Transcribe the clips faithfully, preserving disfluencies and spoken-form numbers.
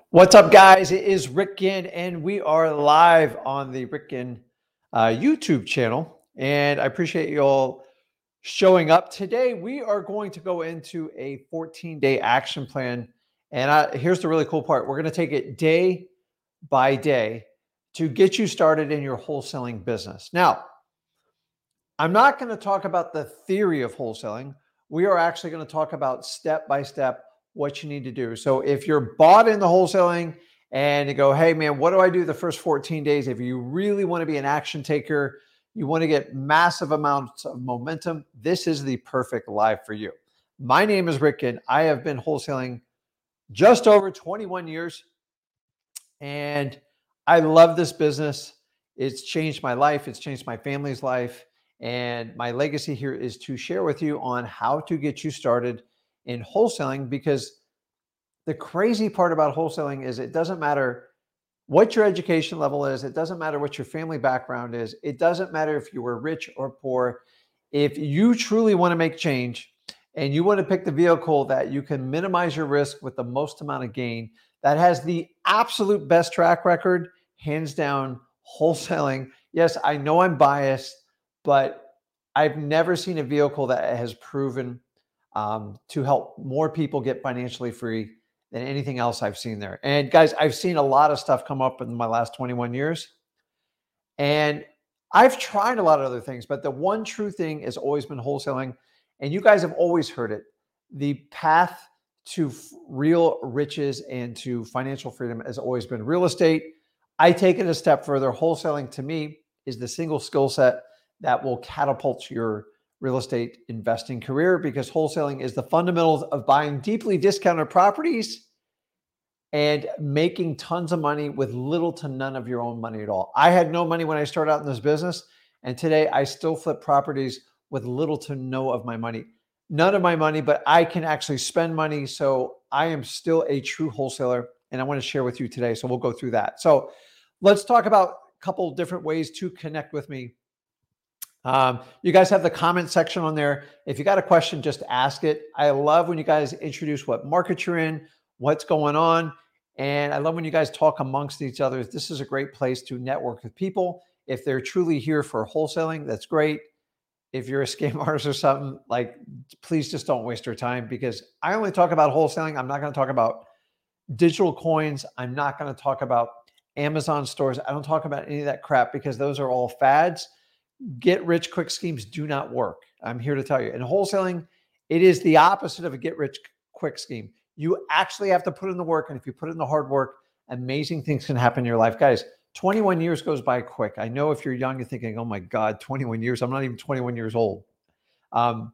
What's up, guys? It is Rick Ginn, and we are live on the Rick Ginn uh, YouTube channel. And I appreciate you all showing up. Today, we are going to go into a fourteen-day action plan. And I, here's the really cool part. We're going to take it day by day to get you started in your wholesaling business. Now, I'm not going to talk about the theory of wholesaling. We are actually going to talk about step by step what you need to do. So if you're bought in the wholesaling and you go, hey man, what do I do the first fourteen days? If you really want to be an action taker, you want to get massive amounts of momentum, this is the perfect live for you. My name is Rick Ginn. I have been wholesaling just over twenty-one years, and I love this business. It's changed my life. It's changed my family's life. And my legacy here is to share with you on how to get you started in wholesaling, because the crazy part about wholesaling is it doesn't matter what your education level is. It doesn't matter what your family background is. It doesn't matter if you were rich or poor. If you truly want to make change and you want to pick the vehicle that you can minimize your risk with the most amount of gain, that has the absolute best track record, hands down, wholesaling. Yes, I know I'm biased, but I've never seen a vehicle that has proven um, to help more people get financially free than anything else I've seen there. And guys, I've seen a lot of stuff come up in my last twenty-one years. And I've tried a lot of other things, but the one true thing has always been wholesaling. And you guys have always heard it. The path to f- real riches and to financial freedom has always been real estate. I take it a step further. Wholesaling to me is the single skill set that will catapult your real estate investing career, because wholesaling is the fundamentals of buying deeply discounted properties and making tons of money with little to none of your own money at all. I had no money when I started out in this business, and today I still flip properties with little to no of my money. None of my money, but I can actually spend money. So I am still a true wholesaler, and I want to share with you today. So we'll go through that. So let's talk about a couple different ways to connect with me. Um, you guys have the comment section on there. If you got a question, just ask it. I love when you guys introduce what market you're in, what's going on. And I love when you guys talk amongst each other. This is a great place to network with people. If they're truly here for wholesaling, that's great. If you're a scam artist or something, like, please just don't waste your time, because I only talk about wholesaling. I'm not going to talk about digital coins. I'm not going to talk about Amazon stores. I don't talk about any of that crap, because those are all fads. Get rich quick schemes do not work. I'm here to tell you. In wholesaling, it is the opposite of a get rich quick scheme. You actually have to put in the work. And if you put in the hard work, amazing things can happen in your life. Guys, twenty-one years goes by quick. I know if you're young, you're thinking, oh my God, twenty-one years. I'm not even twenty-one years old. Um,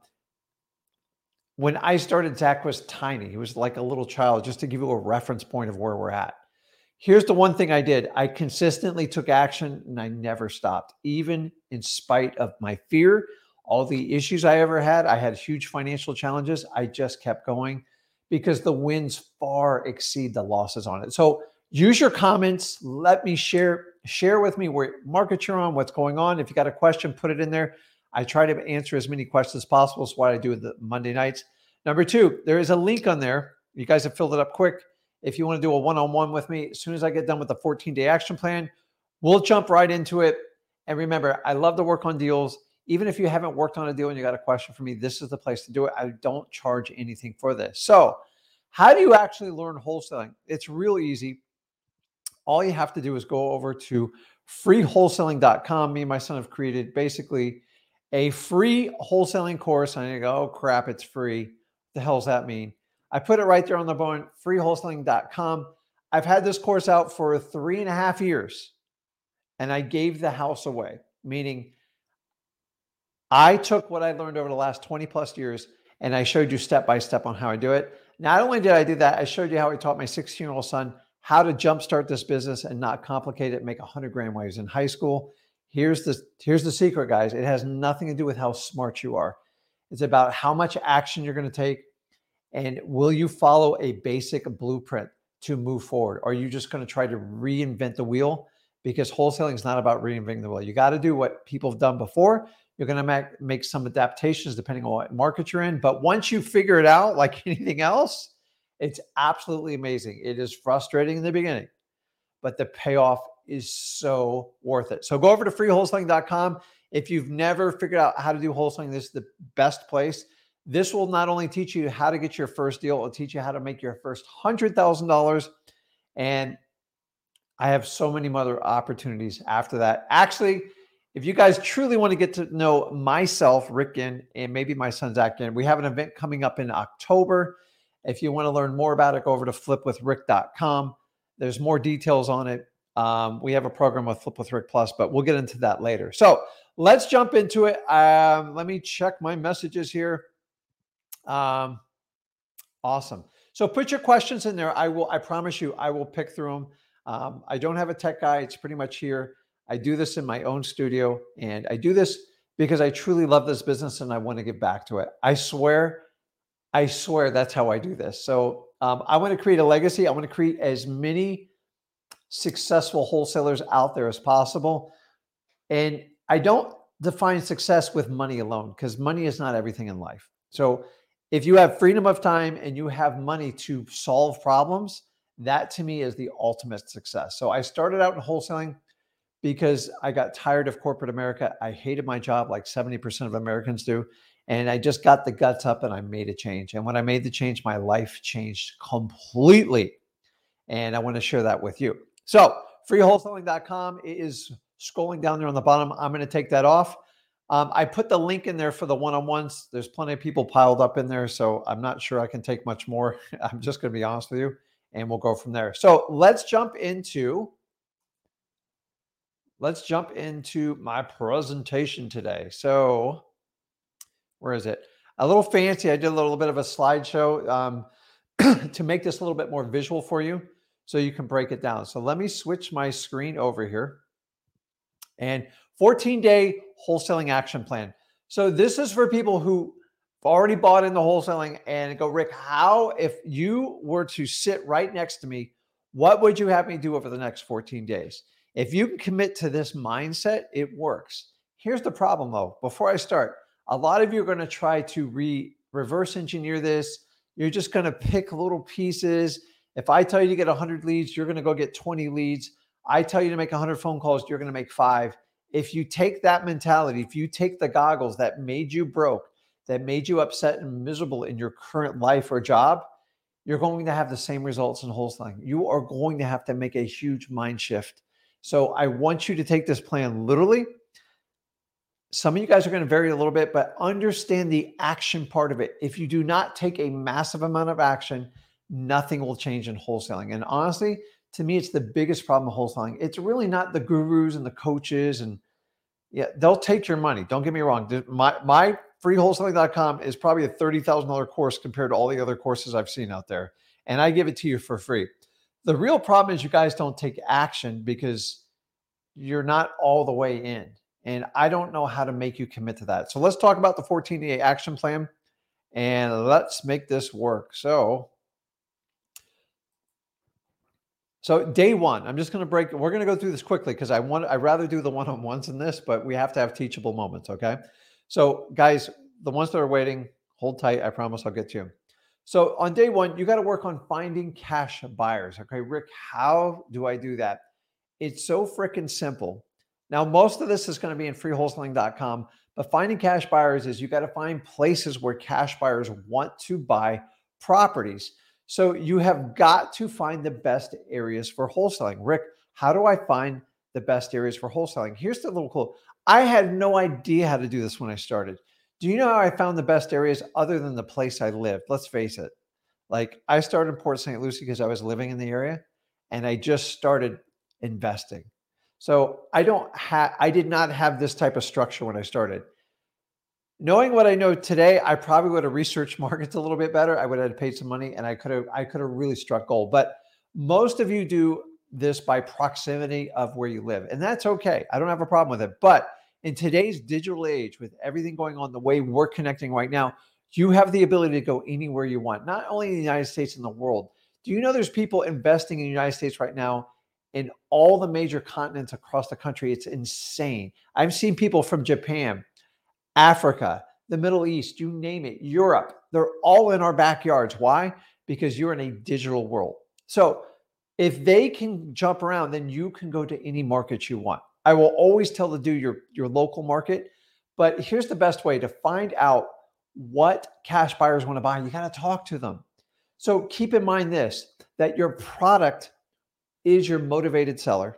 when I started, Zach was tiny. He was like a little child, just to give you a reference point of where we're at. Here's the one thing I did. I consistently took action, and I never stopped, even in spite of my fear, all the issues I ever had. I had huge financial challenges. I just kept going, because the wins far exceed the losses on it. So use your comments. Let me share, share with me where market you're on, what's going on. If you got a question, put it in there. I try to answer as many questions as possible. It's what I do with the Monday nights. Number two, there is a link on there. You guys have filled it up quick. If you want to do a one-on-one with me, as soon as I get done with the fourteen-day action plan, we'll jump right into it. And remember, I love to work on deals. Even if you haven't worked on a deal and you got a question for me, this is the place to do it. I don't charge anything for this. So how do you actually learn wholesaling? It's real easy. All you have to do is go over to free wholesaling dot com. Me and my son have created basically a free wholesaling course. And you go, oh crap, it's free. What the hell does that mean? I put it right there on the bone, free wholesaling dot com. I've had this course out for three and a half years, and I gave the house away, meaning I took what I learned over the last twenty plus years, and I showed you step by step on how I do it. Not only did I do that, I showed you how I taught my sixteen-year-old son how to jumpstart this business and not complicate it, make a hundred grand while he was in high school. Here's the, here's the secret, guys. It has nothing to do with how smart you are. It's about how much action you're going to take. And will you follow a basic blueprint to move forward? Or are you just going to try to reinvent the wheel? Because wholesaling is not about reinventing the wheel. You got to do what people have done before. You're going to make, make some adaptations depending on what market you're in. But once you figure it out, like anything else, It's absolutely amazing. It is frustrating in the beginning, but the payoff is so worth it. So go over to free wholesaling dot com. If you've never figured out how to do wholesaling, this is the best place. This will not only teach you how to get your first deal, it'll teach you how to make your first one hundred thousand dollars. And I have so many other opportunities after that. Actually, if you guys truly want to get to know myself, Rick Ginn, and maybe my son, Zach Ginn, we have an event coming up in October. If you want to learn more about it, go over to flip with rick dot com. There's more details on it. Um, we have a program with Flip with Rick Plus, but we'll get into that later. So let's jump into it. Um, let me check my messages here. Um, awesome. So put your questions in there. I will, I promise you, I will pick through them. Um, I don't have a tech guy. It's pretty much here. I do this in my own studio, and I do this because I truly love this business and I want to give back to it. I swear, I swear that's how I do this. So um, I want to create a legacy. I want to create as many successful wholesalers out there as possible. And I don't define success with money alone, because money is not everything in life. So if you have freedom of time and you have money to solve problems, that to me is the ultimate success. So I started out in wholesaling because I got tired of corporate America. I hated my job like seventy percent of Americans do. And I just got the guts up and I made a change. And when I made the change, my life changed completely. And I want to share that with you. So free wholesaling dot com is scrolling down there on the bottom. I'm going to take that off. Um, I put the link in there for the one-on-ones. There's plenty of people piled up in there, so I'm not sure I can take much more. I'm just going to be honest with you, and we'll go from there. So let's jump into let's jump into my presentation today. So where is it? A little fancy. I did a little bit of a slideshow um, to make this a little bit more visual for you, so you can break it down. So let me switch my screen over here. And fourteen day wholesaling action plan. So this is for people who already bought into wholesaling and go, Rick, how, if you were to sit right next to me, what would you have me do over the next fourteen days? If you can commit to this mindset, it works. Here's the problem though. Before I start, a lot of you are going to try to re reverse engineer this. You're just going to pick little pieces. If I tell you to get one hundred leads, you're going to go get twenty leads. I tell you to make one hundred phone calls, you're going to make five. If you take that mentality, if you take the goggles that made you broke, that made you upset and miserable in your current life or job, you're going to have the same results in wholesaling. You are going to have to make a huge mind shift. So I want you to take this plan literally. Some of you guys are going to vary a little bit, but understand the action part of it. If you do not take a massive amount of action, nothing will change in wholesaling. And honestly, to me, it's the biggest problem with wholesaling. It's really not the gurus and the coaches, and yeah, they'll take your money. Don't get me wrong. My, my free wholesaling dot com is probably a thirty thousand dollars course compared to all the other courses I've seen out there. And I give it to you for free. The real problem is you guys don't take action because you're not all the way in. And I don't know how to make you commit to that. So let's talk about the fourteen day action plan and let's make this work. So So day one, I'm just going to break. We're going to go through this quickly because I want. I rather do the one-on-ones in this, but we have to have teachable moments. Okay. So guys, the ones that are waiting, hold tight. I promise I'll get to you. So on day one, you got to work on finding cash buyers. Okay, Rick, how do I do that? It's so freaking simple. Now, most of this is going to be in free wholesaling dot com, but finding cash buyers is you got to find places where cash buyers want to buy properties. So you have got to find the best areas for wholesaling. Rick, how do I find the best areas for wholesaling? Here's the little clue. I had no idea how to do this when I started. Do you know how I found the best areas other than the place I lived? Let's face it. Like I started in Port Saint Lucie because I was living in the area and I just started investing. So I don't have, I did not have this type of structure when I started. Knowing what I know today, I probably would have researched markets a little bit better. I would have paid some money and I could have, I could have really struck gold. But most of you do this by proximity of where you live. And that's okay. I don't have a problem with it. But in today's digital age, with everything going on the way we're connecting right now, you have the ability to go anywhere you want, not only in the United States, in the world. Do you know there's people investing in the United States right now in all the major continents across the country? It's insane. I've seen people from Japan, Africa, the Middle East, you name it, Europe. They're all in our backyards. Why? because you're in a digital world. So if they can jump around, then you can go to any market you want. I will always tell to do your, your local market, but here's the best way to find out what cash buyers want to buy. You got to talk to them. So keep in mind this, that your product is your motivated seller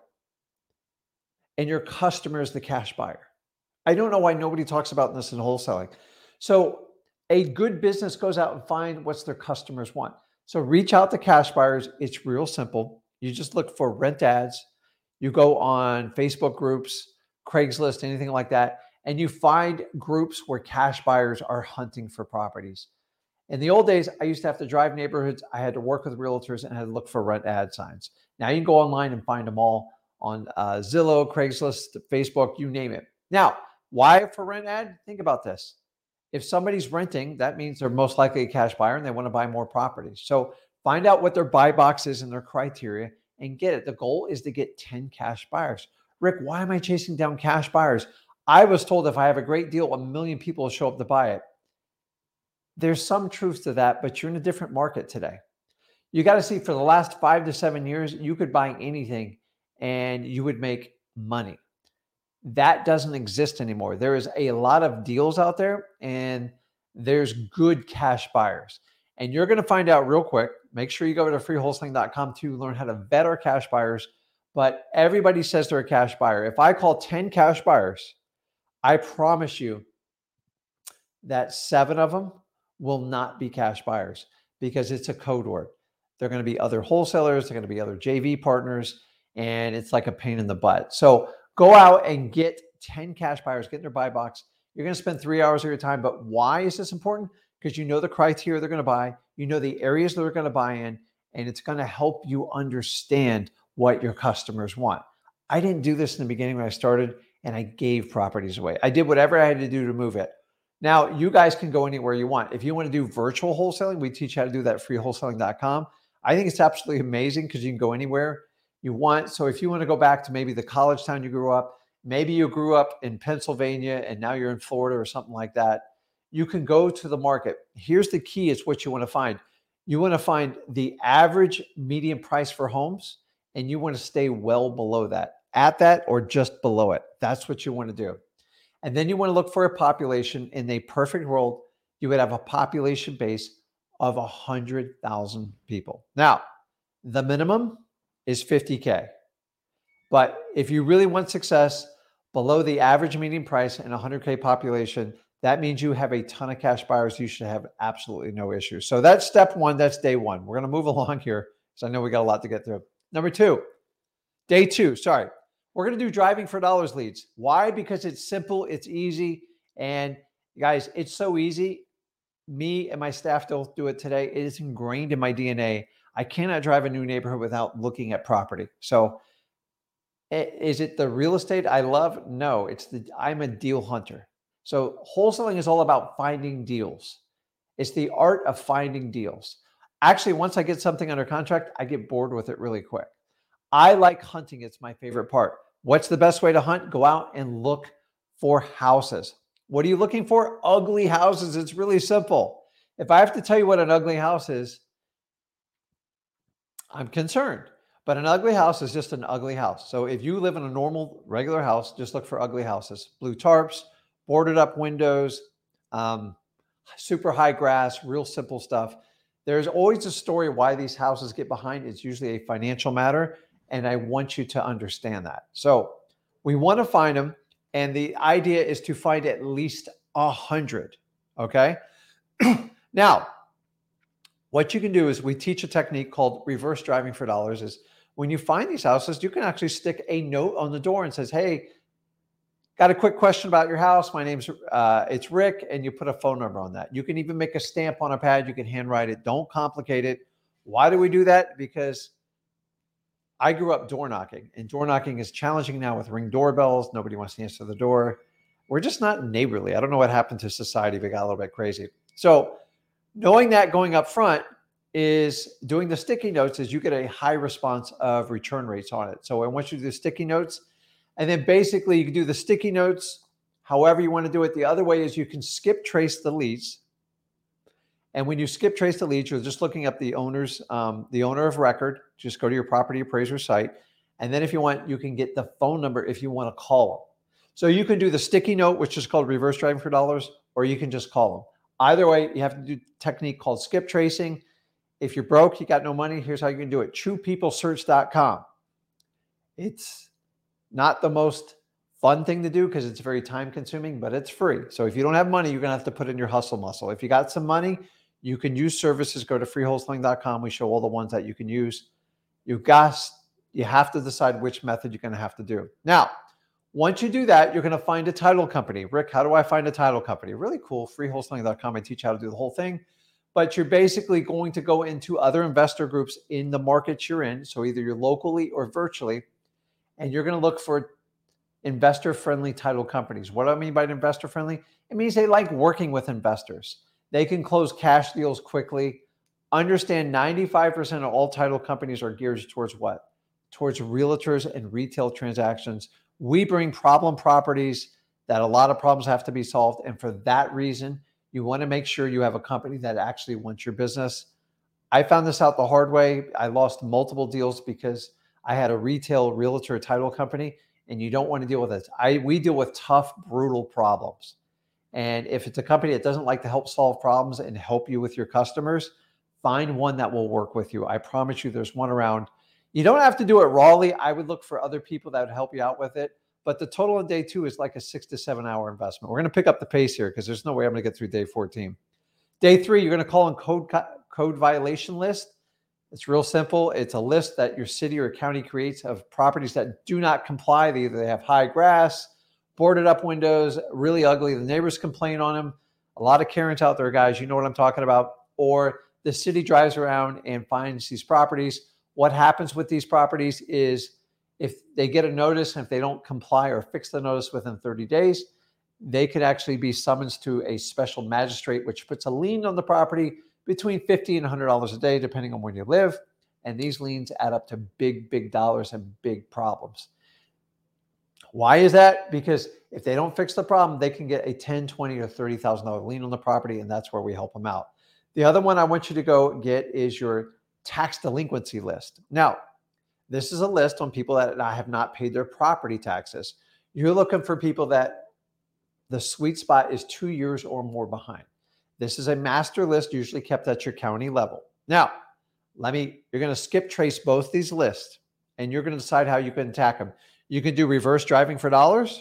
and your customer is the cash buyer. I don't know why nobody talks about this in wholesaling. So a good business goes out and find what's their customers want. So reach out to cash buyers. It's real simple. You just look for rent ads. You go on Facebook groups, Craigslist, anything like that, and you find groups where cash buyers are hunting for properties. In the old days, I used to have to drive neighborhoods. I had to work with realtors and I had to look for rent ad signs. Now you can go online and find them all on uh, Zillow, Craigslist, Facebook, you name it. Now, why for rent ad? Think about this. If somebody's renting, that means they're most likely a cash buyer and they want to buy more properties. So find out what their buy box is and their criteria and get it. The goal is to get ten cash buyers. Rick, why am I chasing down cash buyers? I was told if I have a great deal, a million people will show up to buy it. There's some truth to that, but you're in a different market today. You got to see, for the last five to seven years, you could buy anything and you would make money. That doesn't exist anymore. There is a lot of deals out there and there's good cash buyers. And you're going to find out real quick. Make sure you go to free wholesaling dot com to learn how to vet our cash buyers. But everybody says they're a cash buyer. If I call ten cash buyers, I promise you that seven of them will not be cash buyers because it's a code word. They're going to be other wholesalers. They're going to be other J V partners. And it's like a pain in the butt. So go out and get ten cash buyers, get in their buy box. You're going to spend three hours of your time. But why is this important? Because you know the criteria they're going to buy. You know the areas they're going to buy in. And it's going to help you understand what your customers want. I didn't do this in the beginning when I started, and I gave properties away. I did whatever I had to do to move it. Now, you guys can go anywhere you want. If you want to do virtual wholesaling, we teach you how to do that at free wholesaling dot com. I think it's absolutely amazing because you can go anywhere you want. So if you want to go back to maybe the college town you grew up, maybe you grew up in Pennsylvania and now you're in Florida or something like that, you can go to the market. Here's the key. It's what you want to find. You want to find the average median price for homes, and you want to stay well below that, at that or just below it. That's what you want to do. And then you want to look for a population. In a perfect world, you would have a population base of one hundred thousand people. Now, the minimum is fifty K. But if you really want success below the average median price and one hundred K population, that means you have a ton of cash buyers. You should have absolutely no issues. So that's step one. That's day one. We're going to move along here because I know we got a lot to get through. Number two, day two, sorry. We're going to do driving for dollars leads. Why? Because it's simple, it's easy. And guys, it's so easy. Me and my staff don't do it today. It is ingrained in my D N A. I cannot drive a new neighborhood without looking at property. So is it the real estate I love? No, it's the, I'm a deal hunter. So wholesaling is all about finding deals. It's the art of finding deals. Actually, once I get something under contract, I get bored with it really quick. I like hunting. It's my favorite part. What's the best way to hunt? Go out and look for houses. What are you looking for? Ugly houses. It's really simple. If I have to tell you what an ugly house is, I'm concerned. But an ugly house is just an ugly house. So if you live in a normal, regular house, just look for ugly houses. Blue tarps, boarded up windows, um, super high grass, real simple stuff. There's always a story why these houses get behind. It's usually a financial matter. And I want you to understand that. So we want to find them. And the idea is to find at least a hundred. Okay. Now, what you can do is we teach a technique called reverse driving for dollars. Is when you find these houses, you can actually stick a note on the door and says, hey, got a quick question about your house. My name's, uh, it's Rick. And you put a phone number on that. You can even make a stamp on a pad. You can handwrite it. Don't complicate it. Why do we do that? Because I grew up door knocking, and door knocking is challenging now with Ring doorbells. Nobody wants to answer the door. We're just not neighborly. I don't know what happened to society, but it got a little bit crazy. So knowing that going up front is doing the sticky notes is you get a high response of return rates on it. So I want you to do the sticky notes, and then basically you can do the sticky notes however you want to do it. The other way is you can skip trace the leads, And when you skip trace the leads, you're just looking up the owner's, um, the owner of record. Just go to your property appraiser site. And then if you want, you can get the phone number if you want to call them. So you can do the sticky note, which is called reverse driving for dollars, or you can just call them. Either way, you have to do a technique called skip tracing. If you're broke, you got no money, here's how you can do it. true people search dot com. It's not the most fun thing to do because it's very time consuming, but it's free. So if you don't have money, you're going to have to put in your hustle muscle. If you got some money, you can use services. Go to free wholesaling dot com. We show all the ones that you can use. You got, you have to decide which method you're going to have to do. Now, once you do that, you're going to find a title company. Rick, how do I find a title company? Really cool. free wholesaling dot com. I teach how to do the whole thing. But you're basically going to go into other investor groups in the markets you're in. So either you're locally or virtually, and you're going to look for investor-friendly title companies. What do I mean by investor-friendly? It means they like working with investors. They can close cash deals quickly. Understand ninety-five percent of all title companies are geared towards what? Towards realtors and retail transactions. We bring problem properties that a lot of problems have to be solved. And for that reason, you want to make sure you have a company that actually wants your business. I found this out the hard way. I lost multiple deals because I had a retail realtor title company, and you don't want to deal with it. I, we deal with tough, brutal problems. And if it's a company that doesn't like to help solve problems and help you with your customers, find one that will work with you. I promise you there's one around. You don't have to do it rawly. I would look for other people that would help you out with it. But the total on day two is like a six to seven hour investment. We're going to pick up the pace here because there's no way I'm going to get through day fourteen. Day three, you're going to call on code, code violation list. It's real simple. It's a list that your city or county creates of properties that do not comply. Either they have high grass, boarded up windows, really ugly. The neighbors complain on them. A lot of Karens out there, guys. You know what I'm talking about. Or the city drives around and finds these properties. What happens with these properties is if they get a notice and if they don't comply or fix the notice within thirty days, they could actually be summoned to a special magistrate, which puts a lien on the property between fifty dollars and one hundred dollars a day, depending on where you live. And these liens add up to big, big dollars and big problems. Why is that? Because if they don't fix the problem, they can get a ten, twenty, or thirty thousand dollars lien on the property, and that's where we help them out. The other one I want you to go get is your tax delinquency list. Now, this is a list on people that have not paid their property taxes. You're looking for people that the sweet spot is two years or more behind. This is a master list, usually kept at your county level. Now, let me, you're going to skip trace both these lists, and you're going to decide how you can attack them. You can do reverse driving for dollars,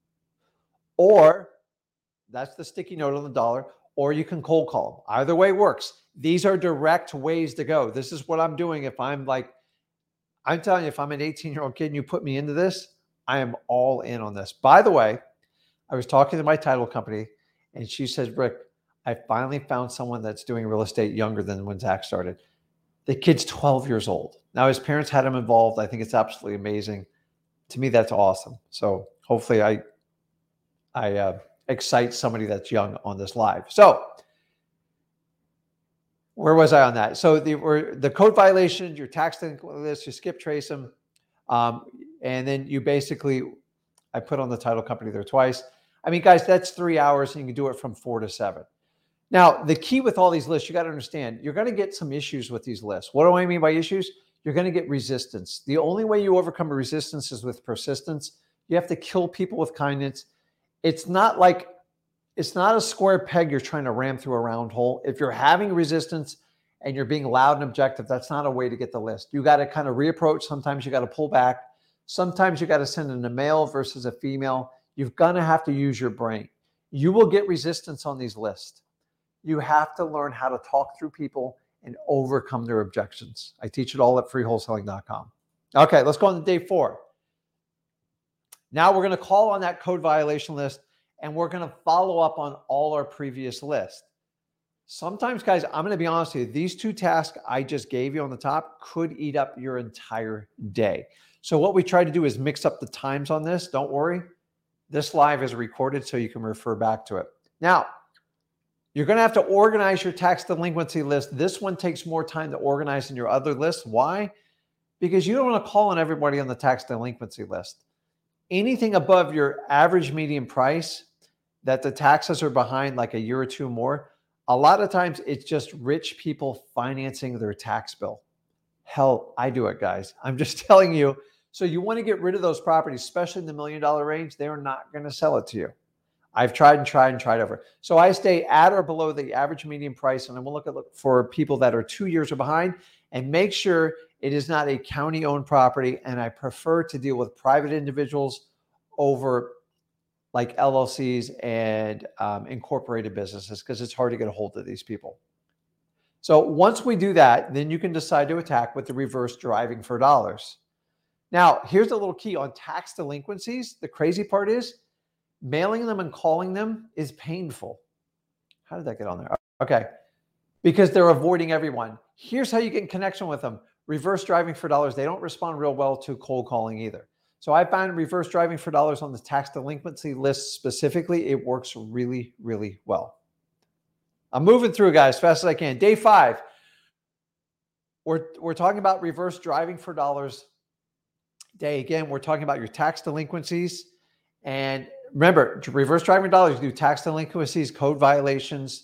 or that's the sticky note on the dollar, or you can cold call them. Either way works. These are direct ways to go. This is what I'm doing. If I'm like, I'm telling you, if I'm an eighteen year old kid and you put me into this, I am all in on this. By the way, I was talking to my title company, and she says, Rick, I finally found someone that's doing real estate younger than when Zach started. The kid's twelve years old. Now his parents had him involved. I think it's absolutely amazing. To me, that's awesome. So hopefully I, I uh, excite somebody that's young on this live. So where was I on that? So the, or the code violations, your tax delinquency list, you skip trace them. Um, and then you basically, I put on the title company there twice. I mean, guys, that's three hours and you can do it from four to seven. Now, the key with all these lists, you got to understand, you're going to get some issues with these lists. What do I mean by issues? You're going to get resistance. The only way you overcome a resistance is with persistence. You have to kill people with kindness. It's not like, it's not a square peg you're trying to ram through a round hole. If you're having resistance and you're being loud and objective, that's not a way to get the list. You got to kind of reapproach. Sometimes you got to pull back. Sometimes you got to send in a male versus a female. You're going to have to use your brain. You will get resistance on these lists. You have to learn how to talk through people and overcome their objections. I teach it all at free wholesaling dot com. Okay, let's go on to day four. Now we're going to call on that code violation list, and we're going to follow up on all our previous lists. Sometimes, guys, I'm going to be honest with you, these two tasks I just gave you on the top could eat up your entire day. So what we try to do is mix up the times on this. Don't worry. This live is recorded so you can refer back to it. Now, you're going to have to organize your tax delinquency list. This one takes more time to organize than your other lists. Why? Because you don't want to call on everybody on the tax delinquency list. Anything above your average median price that the taxes are behind like a year or two more, A lot of times it's just rich people financing their tax bill. Hell, I do it, guys. I'm just telling you. So you want to get rid of those properties, especially in the million dollar range. They're not going to sell it to you. I've tried and tried and tried over. So I stay at or below the average median price, and I'm going to look at look for people that are two years or behind, and make sure it is not a county-owned property. And I prefer to deal with private individuals over like L L Cs and um, incorporated businesses, because it's hard to get a hold of these people. So once we do that, then you can decide to attack with the reverse driving for dollars. Now, here's a little key on tax delinquencies. The crazy part is mailing them and calling them is painful. How did that get on there? Okay. Because they're avoiding everyone. Here's how you get in connection with them. Reverse driving for dollars. They don't respond real well to cold calling either. So I found reverse driving for dollars on the tax delinquency list specifically. It works really, really well. I'm moving through, guys, as fast as I can. Day five. We're, we're talking about reverse driving for dollars day. Again, we're talking about your tax delinquencies. And remember, reverse driving for dollars, you do tax delinquencies, code violations.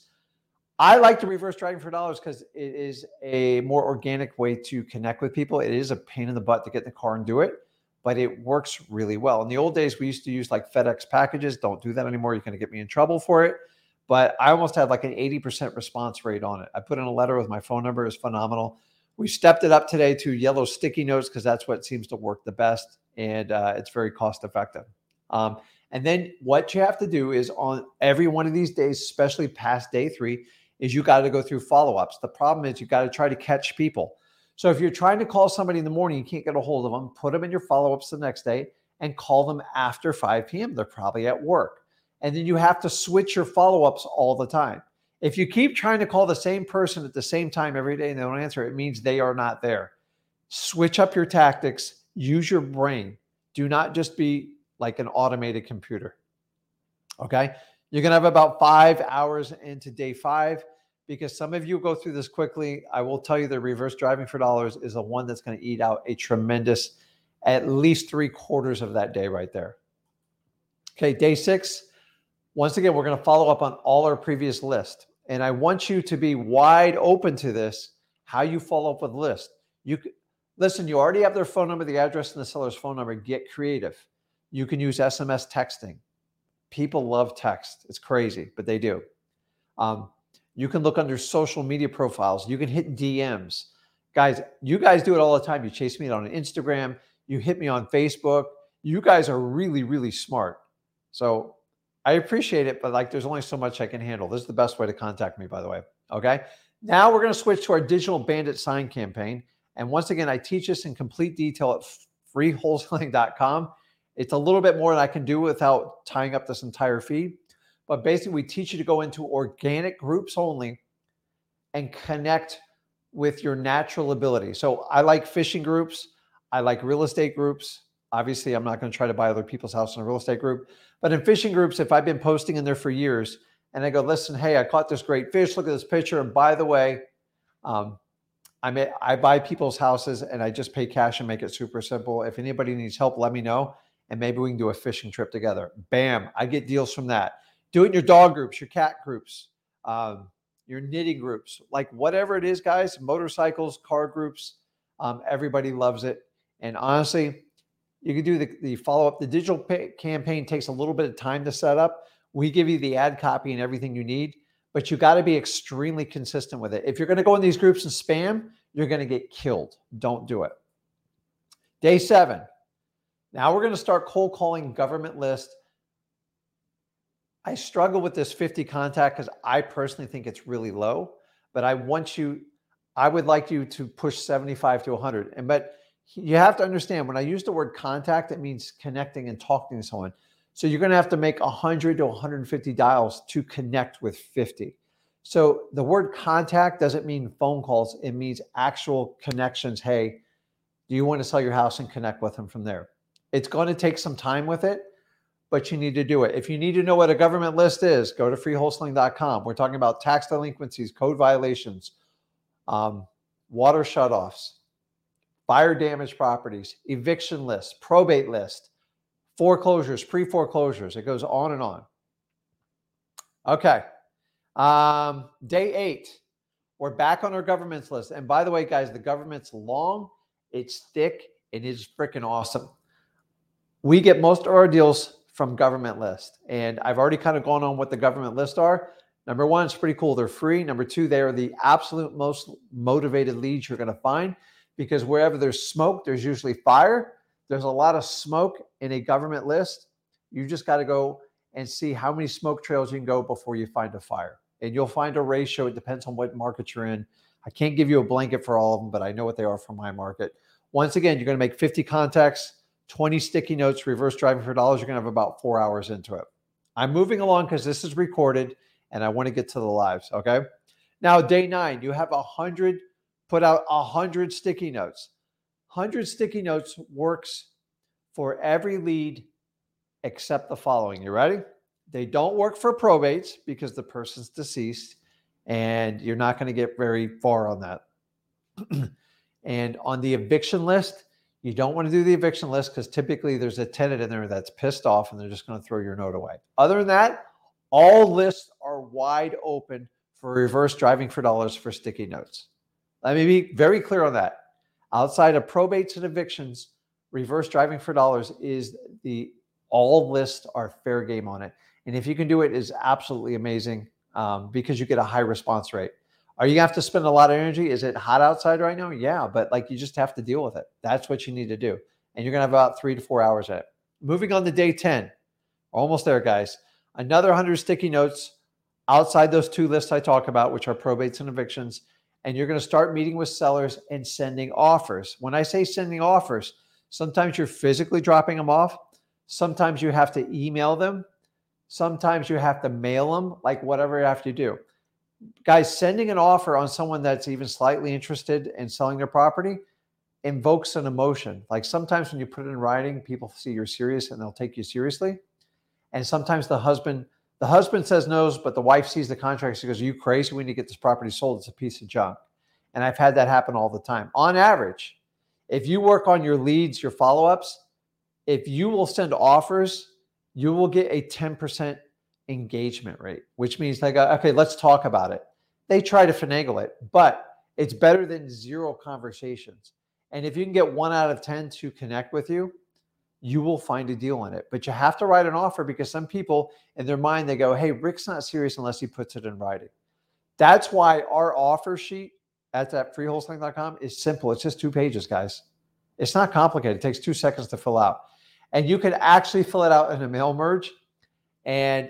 I like to reverse driving for dollars because it is a more organic way to connect with people. It is a pain in the butt to get in the car and do it, but it works really well. In the old days, we used to use like FedEx packages. Don't do that anymore. You're going to get me in trouble for it. But I almost had like an eighty percent response rate on it. I put in a letter with my phone number. It's phenomenal. We stepped it up today to yellow sticky notes because that's what seems to work the best. And uh, it's very cost effective. Um, and then what you have to do is on every one of these days, especially past day three, is you got to go through follow-ups. The problem is you got to try to catch people. So if you're trying to call somebody in the morning, you can't get a hold of them, put them in your follow-ups the next day and call them after five p.m. They're probably at work. And then you have to switch your follow-ups all the time. If you keep trying to call the same person at the same time every day and they don't answer, it means they are not there. Switch up your tactics. Use your brain. Do not just be like an automated computer. Okay? You're going to have about five hours into day five because some of you go through this quickly. I will tell you the reverse driving for dollars is the one that's going to eat out a tremendous, at least three quarters of that day right there. Okay, day six. Once again, we're going to follow up on all our previous list. And I want you to be wide open to this, how you follow up with the list. You can, listen, you already have their phone number, the address, and the seller's phone number. Get creative. You can use S M S texting. People love text. It's crazy, but they do. Um, you can look under social media profiles. You can hit D Ms. Guys, you guys do it all the time. You chase me on Instagram. You hit me on Facebook. You guys are really, really smart. So I appreciate it, but like there's only so much I can handle. This is the best way to contact me, by the way. Okay. Now we're going to switch to our digital bandit sign campaign. And once again, I teach this in complete detail at free wholesaling dot com. It's a little bit more than I can do without tying up this entire feed. But basically, we teach you to go into organic groups only and connect with your natural ability. So I like fishing groups. I like real estate groups. Obviously, I'm not going to try to buy other people's house in a real estate group. But in fishing groups, if I've been posting in there for years and I go, listen, hey, I caught this great fish. Look at this picture. And by the way, um, I may, I buy people's houses and I just pay cash and make it super simple. If anybody needs help, let me know. And maybe we can do a fishing trip together. Bam, I get deals from that. Do it in your dog groups, your cat groups, um, your knitting groups, like whatever it is, guys, motorcycles, car groups. Um, everybody loves it. And honestly, you can do the, the follow-up. The digital pay campaign takes a little bit of time to set up. We give you the ad copy and everything you need, but you got to be extremely consistent with it. If you're going to go in these groups and spam, you're going to get killed. Don't do it. Day seven. Now we're going to start cold calling government list. I struggle with this fifty contact because I personally think it's really low, but I want you, I would like you to push seventy-five to one hundred. And but you have to understand when I use the word contact, it means connecting and talking to someone. So you're going to have to make one hundred to one hundred fifty dials to connect with fifty. So the word contact doesn't mean phone calls. It means actual connections. Hey, do you want to sell your house and connect with them from there? It's going to take some time with it, but you need to do it. If you need to know what a government list is, go to free wholesaling dot com. We're talking about tax delinquencies, code violations, um, water shutoffs, fire damage properties, eviction lists, probate list, foreclosures, pre-foreclosures. It goes on and on. Okay. Um, day eight, we're back on our government's list. And by the way, guys, the government's long, it's thick, it is freaking awesome. We get most of our deals from government list. And I've already kind of gone on what the government list are. Number one, it's pretty cool. They're free. Number two, they are the absolute most motivated leads you're going to find, because wherever there's smoke, there's usually fire. There's a lot of smoke in a government list. You just got to go and see how many smoke trails you can go before you find a fire. And you'll find a ratio. It depends on what market you're in. I can't give you a blanket for all of them, but I know what they are for my market. Once again, you're going to make fifty contacts, twenty sticky notes, reverse driving for dollars. You're going to have about four hours into it. I'm moving along because this is recorded and I want to get to the lives. Okay. Now, day nine, you have a hundred, put out a hundred sticky notes. Hundred sticky notes works for every lead except the following. You ready? They don't work for probates because the person's deceased and you're not going to get very far on that. And on the eviction list, you don't want to do the eviction list because typically there's a tenant in there that's pissed off and they're just going to throw your note away. Other than that, all lists are wide open for reverse driving for dollars for sticky notes. Let me be very clear on that. Outside of probates and evictions, reverse driving for dollars is the all lists are fair game on it. And if you can do it, it is absolutely amazing um, because you get a high response rate. Are you going to have to spend a lot of energy? Is it hot outside right now? Yeah, but like you just have to deal with it. That's what you need to do. And you're going to have about three to four hours at it. Moving on to day ten. Almost there, guys. Another one hundred sticky notes outside those two lists I talk about, which are probates and evictions. And you're going to start meeting with sellers and sending offers. When I say sending offers, sometimes you're physically dropping them off. Sometimes you have to email them. Sometimes you have to mail them, like whatever you have to do. Guys, sending an offer on someone that's even slightly interested in selling their property invokes an emotion. Like sometimes when you put it in writing, people see you're serious and they'll take you seriously. And sometimes the husband, the husband says no, but the wife sees the contract. She goes, "Are you crazy? We need to get this property sold. It's a piece of junk." And I've had that happen all the time. On average, if you work on your leads, your follow-ups, if you will send offers, you will get a ten percent engagement rate, which means like, okay, let's talk about it. They try to finagle it, but it's better than zero conversations. And if you can get one out of ten to connect with you, you will find a deal on it. But you have to write an offer because some people in their mind, they go, "Hey, Rick's not serious unless he puts it in writing." That's why our offer sheet at that free wholesaling dot com is simple. It's just two pages, guys. It's not complicated. It takes two seconds to fill out. And you can actually fill it out in a mail merge. And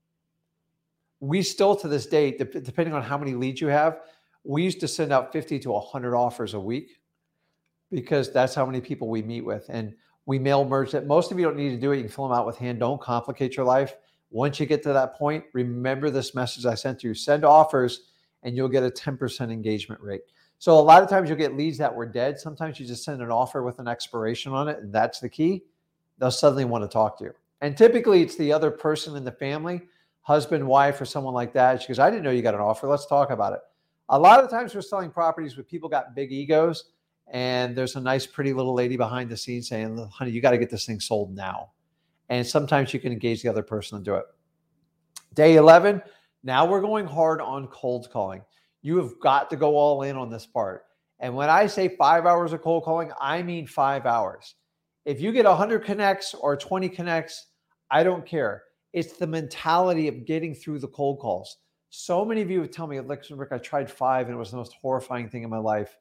we still, to this day, depending on how many leads you have, we used to send out fifty to one hundred offers a week because that's how many people we meet with. And we mail merge it. Most of you don't need to do it. You can fill them out with hand. Don't complicate your life. Once you get to that point, remember this message I sent to you. Send offers and you'll get a ten percent engagement rate. So a lot of times you'll get leads that were dead. Sometimes you just send an offer with an expiration on it, and that's the key. They'll suddenly want to talk to you. And typically it's the other person in the family, husband, wife, or someone like that. She goes, "I didn't know you got an offer. Let's talk about it." A lot of times we're selling properties where people got big egos and there's a nice, pretty little lady behind the scenes saying, "Honey, you got to get this thing sold now." And sometimes you can engage the other person to do it. Day eleven, now we're going hard on cold calling. You have got to go all in on this part. And when I say five hours of cold calling, I mean five hours. If you get one hundred connects or twenty connects, I don't care. It's the mentality of getting through the cold calls. So many of you would tell me, "Listen, Rick, I tried five and it was the most horrifying thing in my life."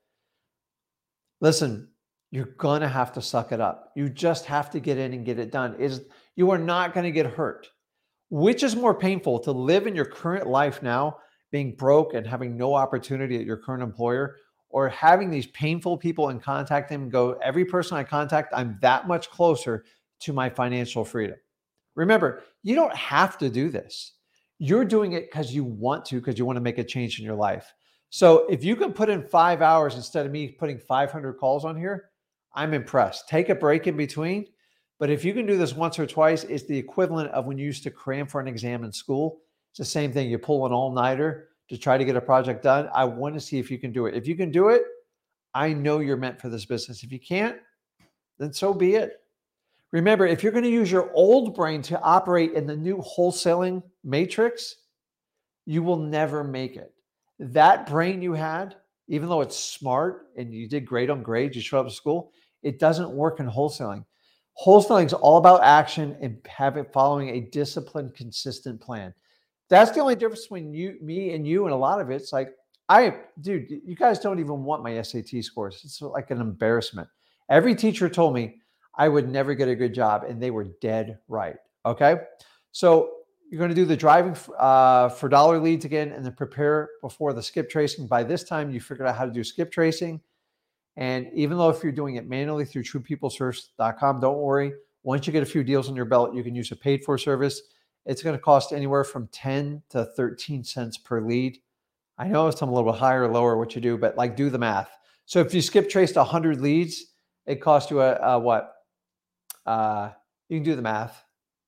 Listen, you're going to have to suck it up. You just have to get in and get it done. It's, you are not going to get hurt. Which is more painful, to live in your current life now, being broke and having no opportunity at your current employer, or having these painful people and contact them and go, "Every person I contact, I'm that much closer to my financial freedom." Remember, you don't have to do this. You're doing it because you want to, because you want to make a change in your life. So if you can put in five hours instead of me putting five hundred calls on here, I'm impressed. Take a break in between. But if you can do this once or twice, it's the equivalent of when you used to cram for an exam in school. It's the same thing. You pull an all-nighter to try to get a project done. I want to see if you can do it. If you can do it, I know you're meant for this business. If you can't, then so be it. Remember, if you're going to use your old brain to operate in the new wholesaling matrix, you will never make it. That brain you had, even though it's smart and you did great on grades, you showed up to school, it doesn't work in wholesaling. Wholesaling is all about action and having following a disciplined, consistent plan. That's the only difference between you, me, and you. And a lot of it's like, I, dude, you guys don't even want my S A T scores. It's like an embarrassment. Every teacher told me I would never get a good job, and they were dead right. Okay. So you're going to do the driving uh, for dollar leads again, and then prepare before the skip tracing. By this time, you figured out how to do skip tracing. And even though if you're doing it manually through true people source dot com, don't worry. Once you get a few deals on your belt, you can use a paid for service. It's going to cost anywhere from ten to thirteen cents per lead. I know it's a little bit higher or lower what you do, but like do the math. So if you skip traced one hundred leads, it costs you a, a what? Uh, you can do the math.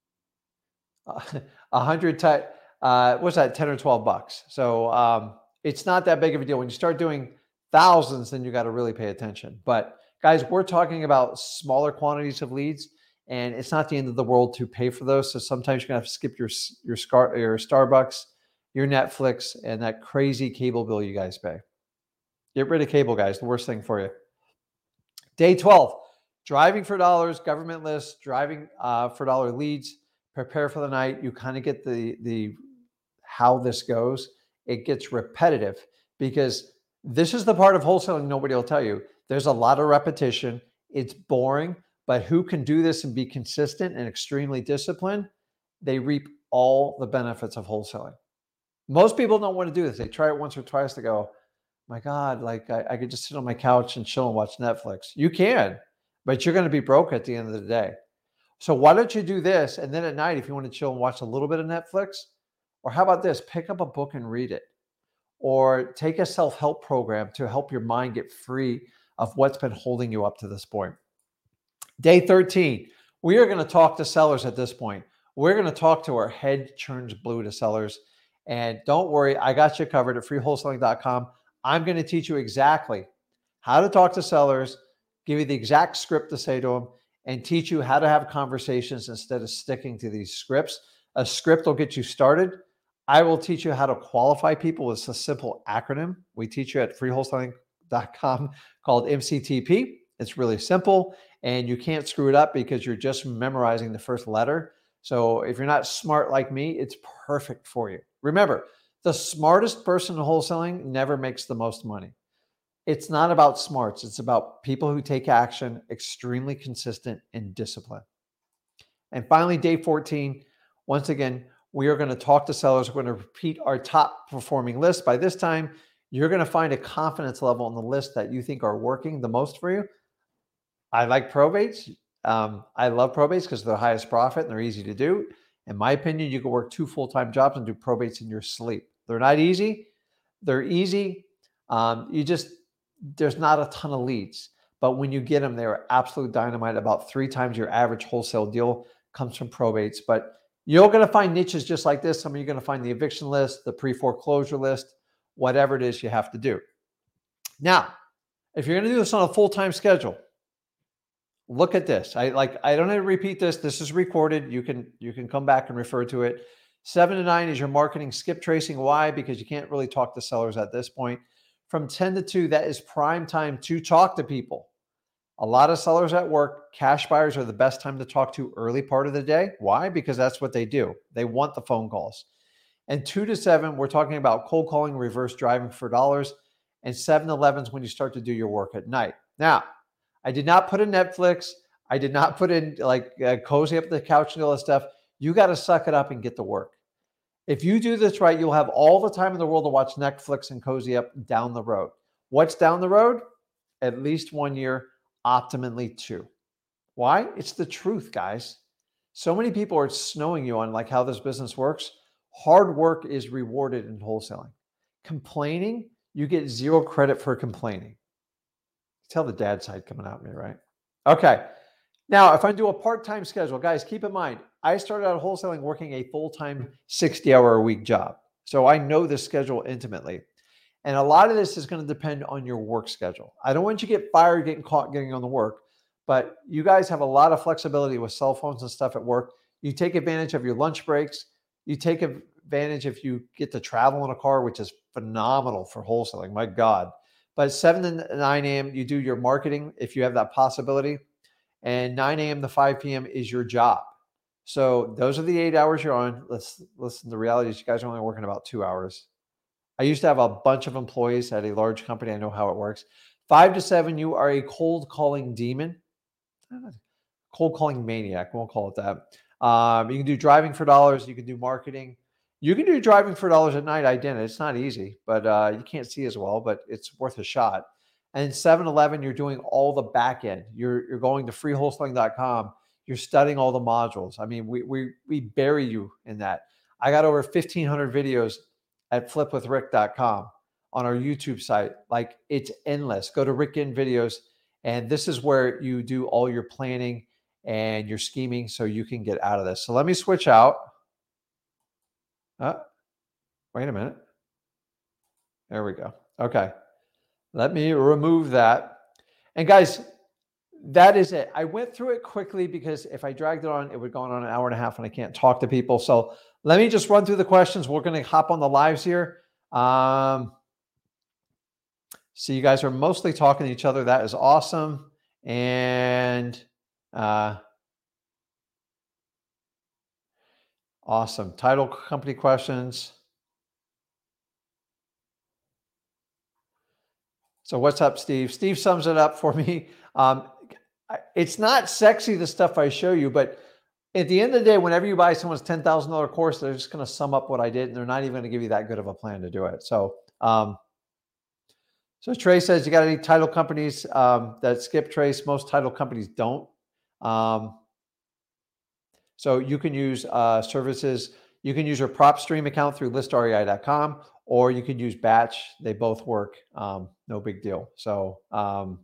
Uh, one hundred type, uh, what's that, ten or twelve bucks. So um, it's not that big of a deal. When you start doing thousands, then you got to really pay attention. But guys, we're talking about smaller quantities of leads, and it's not the end of the world to pay for those. So sometimes you're gonna have to skip your your, Scar, your Starbucks, your Netflix, and that crazy cable bill you guys pay. Get rid of cable, guys. The worst thing for you. Day twelve, driving for dollars, government lists, driving uh, for dollar leads. Prepare for the night. You kind of get the the how this goes. It gets repetitive because this is the part of wholesaling nobody will tell you. There's a lot of repetition. It's boring, but who can do this and be consistent and extremely disciplined, they reap all the benefits of wholesaling. Most people don't want to do this. They try it once or twice to go, my God, like I, I could just sit on my couch and chill and watch Netflix. You can, but you're going to be broke at the end of the day. So why don't you do this? And then at night, if you want to chill and watch a little bit of Netflix, or how about this, pick up a book and read it. Or take a self-help program to help your mind get free of what's been holding you up to this point. Day thirteen, we are going to talk to sellers at this point. We're going to talk to our head turns blue to sellers. And don't worry, I got you covered at free wholesaling dot com. I'm going to teach you exactly how to talk to sellers, give you the exact script to say to them, and teach you how to have conversations instead of sticking to these scripts. A script will get you started. I will teach you how to qualify people with a simple acronym. We teach you at free wholesaling dot com called M C T P. It's really simple, and you can't screw it up because you're just memorizing the first letter. So if you're not smart like me, it's perfect for you. Remember, the smartest person in wholesaling never makes the most money. It's not about smarts. It's about people who take action, extremely consistent and disciplined. And finally, day fourteen, once again, we are going to talk to sellers. We're going to repeat our top performing list. By this time, you're going to find a confidence level on the list that you think are working the most for you. I like probates. Um, I love probates because they're the highest profit and they're easy to do. In my opinion, you can work two full-time jobs and do probates in your sleep. They're not easy. They're easy. Um, you just, there's not a ton of leads. But when you get them, they're absolute dynamite. About three times your average wholesale deal comes from probates. But you're going to find niches just like this. Some of you are going to find the eviction list, the pre-foreclosure list, whatever it is you have to do. Now, if you're going to do this on a full-time schedule, look at this. I like, I don't have to repeat this. This is recorded. You can, you can come back and refer to it. Seven to nine is your marketing skip tracing. Why? Because you can't really talk to sellers at this point. From ten to two, that is prime time to talk to people. A lot of sellers at work, cash buyers are the best time to talk to early part of the day. Why? Because that's what they do. They want the phone calls. And two to seven, we're talking about cold calling, reverse driving for dollars. And seven to eleven is when you start to do your work at night. Now, I did not put in Netflix. I did not put in like uh, cozy up the couch and all that stuff. You got to suck it up and get to work. If you do this right, you'll have all the time in the world to watch Netflix and cozy up down the road. What's down the road? At least one year, optimally two. Why? It's the truth, guys. So many people are snowing you on like how this business works. Hard work is rewarded in wholesaling. Complaining, you get zero credit for complaining. Tell the dad side coming out of me, right? Okay. Now, if I do a part-time schedule, guys, keep in mind, I started out wholesaling working a full-time sixty hour a week job. So I know this schedule intimately. And a lot of this is going to depend on your work schedule. I don't want you to get fired, getting caught getting on the work, but you guys have a lot of flexibility with cell phones and stuff at work. You take advantage of your lunch breaks. You take advantage if you get to travel in a car, which is phenomenal for wholesaling. My God. But seven to nine a.m., you do your marketing if you have that possibility. And nine a.m. to five p.m. is your job. So those are the eight hours you're on. Let's listen. The reality is you guys are only working about two hours. I used to have a bunch of employees at a large company. I know how it works. Five to seven, you are a cold calling demon. Cold calling maniac. Won't call it that. Um, you can do driving for dollars. You can do marketing. You can do driving for dollars at night. I didn't. It's not easy, but uh, you can't see as well, but it's worth a shot. And seven eleven, you're doing all the back end. You're, you're going to free wholesaling dot com. You're studying all the modules. I mean, we, we, we bury you in that. I got over fifteen hundred videos at flip with rick dot com on our YouTube site. Like, it's endless. Go to Rick In Videos, and this is where you do all your planning and your scheming so you can get out of this. So let me switch out. Uh, wait a minute. There we go. Okay. Let me remove that. And guys, that is it. I went through it quickly because if I dragged it on, it would go on an hour and a half and I can't talk to people. So let me just run through the questions. We're going to hop on the lives here. Um, so you guys are mostly talking to each other. That is awesome. And uh, awesome. Title company questions. So what's up, Steve? Steve sums it up for me. Um, it's not sexy, the stuff I show you, but at the end of the day, whenever you buy someone's ten thousand dollars course, they're just going to sum up what I did, and they're not even going to give you that good of a plan to do it. So, um, so Trey says, you got any title companies um, that skip trace? Most title companies don't. Um, so you can use uh, services. You can use your PropStream account through list R E I dot com, or you could use Batch. They both work. Um, no big deal. So um,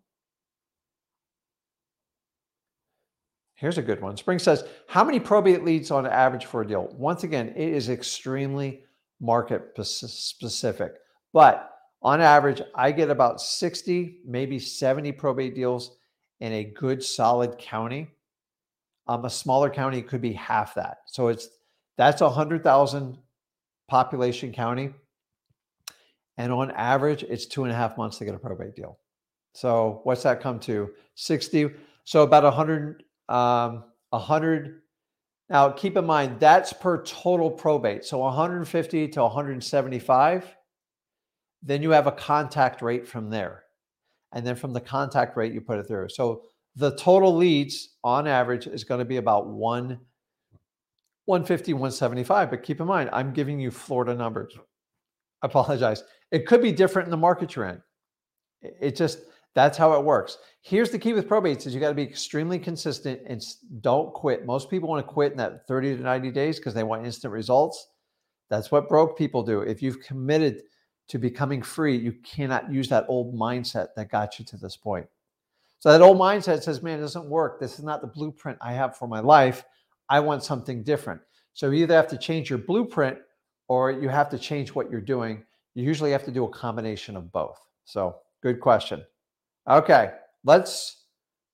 here's a good one. Spring says, how many probate leads on average for a deal? Once again, it is extremely market specific. But on average, I get about sixty, maybe seventy probate deals in a good solid county. Um, a smaller county could be half that. So it's that's a one hundred thousand population county. And on average, it's two and a half months to get a probate deal. So what's that come to? sixty. So about one hundred, um, one hundred. Now, keep in mind, that's per total probate. So one hundred fifty to one hundred seventy-five. Then you have a contact rate from there. And then from the contact rate, you put it through. So the total leads on average is going to be about one, one fifty, one seventy-five. But keep in mind, I'm giving you Florida numbers. I apologize. It could be different in the market you're in. It just, that's how it works. Here's the key with probates is you got to be extremely consistent and don't quit. Most people want to quit in that thirty to ninety days because they want instant results. That's what broke people do. If you've committed to becoming free, you cannot use that old mindset that got you to this point. So that old mindset says, man, it doesn't work. This is not the blueprint I have for my life. I want something different. So you either have to change your blueprint or you have to change what you're doing. You usually have to do a combination of both. So good question. Okay, let's.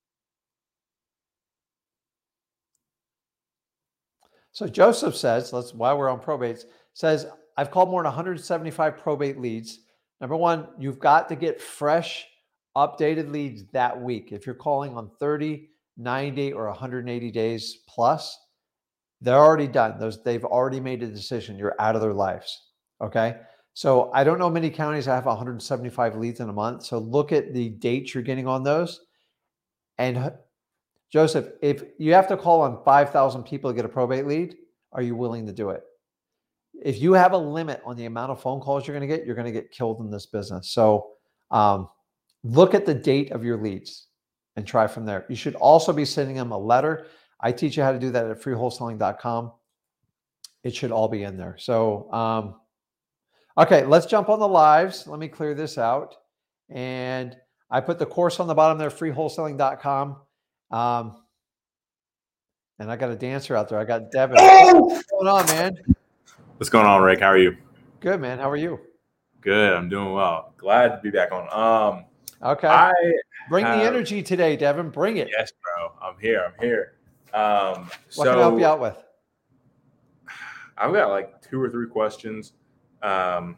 So Joseph says, let's, while we're on probates, says, I've called more than one hundred seventy-five probate leads. Number one, you've got to get fresh, updated leads that week. If you're calling on thirty, ninety, or one hundred eighty days plus, they're already done. Those, they've already made a decision. You're out of their lives. Okay. So I don't know many counties that have one hundred seventy-five leads in a month. So look at the dates you're getting on those. And Joseph, if you have to call on five thousand people to get a probate lead, are you willing to do it? If you have a limit on the amount of phone calls you're going to get, you're going to get killed in this business. So um, look at the date of your leads and try from there. You should also be sending them a letter. I teach you how to do that at free wholesaling dot com. It should all be in there. So, um, okay, let's jump on the lives. Let me clear this out. And I put the course on the bottom there, free wholesaling dot com. Um, and I got a dancer out there. I got Devin. What's going on, man? What's going on, Rick? How are you? Good, man. How are you? Good. I'm doing well. Glad to be back on. Um, okay. I Bring have, the energy today, Devin. Bring it. Yes, bro. I'm here. I'm here. Um, what so can I help you out with? I've got like two or three questions. Um,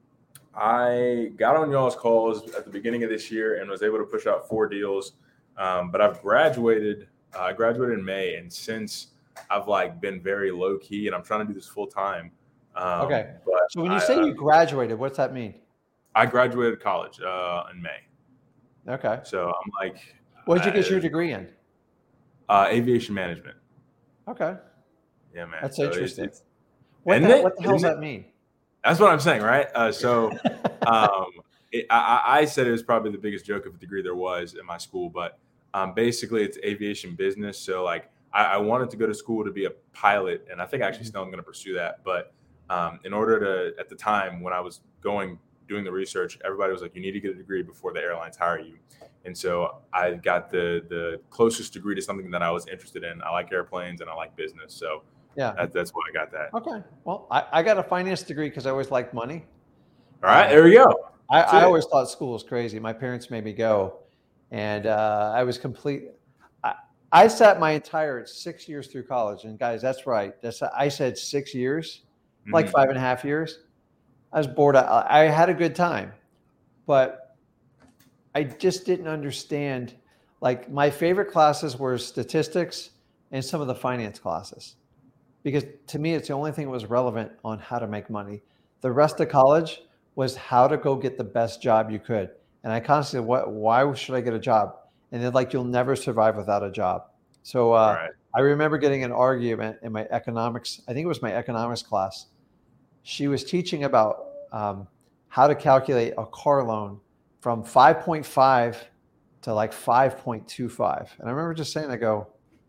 I got on y'all's calls at the beginning of this year and was able to push out four deals. Um, but I've graduated. Uh, I graduated in May, and since I've like been very low key, and I'm trying to do this full time. Um, Okay. But So when you I, say uh, you graduated, what's that mean? I graduated college uh, in May, Okay. so I'm like, What did you get I- your degree in? uh, aviation management. Okay. Yeah, man. That's So it's- interesting. it's- What isn't the, it? what the hell does Isn't it? that mean? That's what I'm saying, right? Uh, so um, it, I, I said it was probably the biggest joke of a degree there was in my school, but um, basically it's aviation business. So like I, I wanted to go to school to be a pilot, and I think actually still I'm going to pursue that. But um, in order to, at the time when I was going doing the research, everybody was like, you need to get a degree before the airlines hire you. And so I got the the closest degree to something that I was interested in. I like airplanes and I like business, so Yeah. that, that's why I got that. Okay. Well, I, I got a finance degree because I always liked money. All right, Uh, there we go. I, That's I it. always thought school was crazy. My parents made me go, and uh, I was complete. I, I sat my entire six years through college, and guys, that's right. That's I said six years, like Mhm. five and a half years. I was bored. I, I had a good time, but I just didn't understand. Like my favorite classes were statistics and some of the finance classes, because to me, it's the only thing that was relevant on how to make money. The rest of college was how to go get the best job you could. And I constantly, what, why should I get a job? And they're like, you'll never survive without a job. So uh, Right. I remember getting an argument in my economics. I think it was my economics class. She was teaching about um, how to calculate a car loan from five point five to like five point two five. And I remember just saying, I go,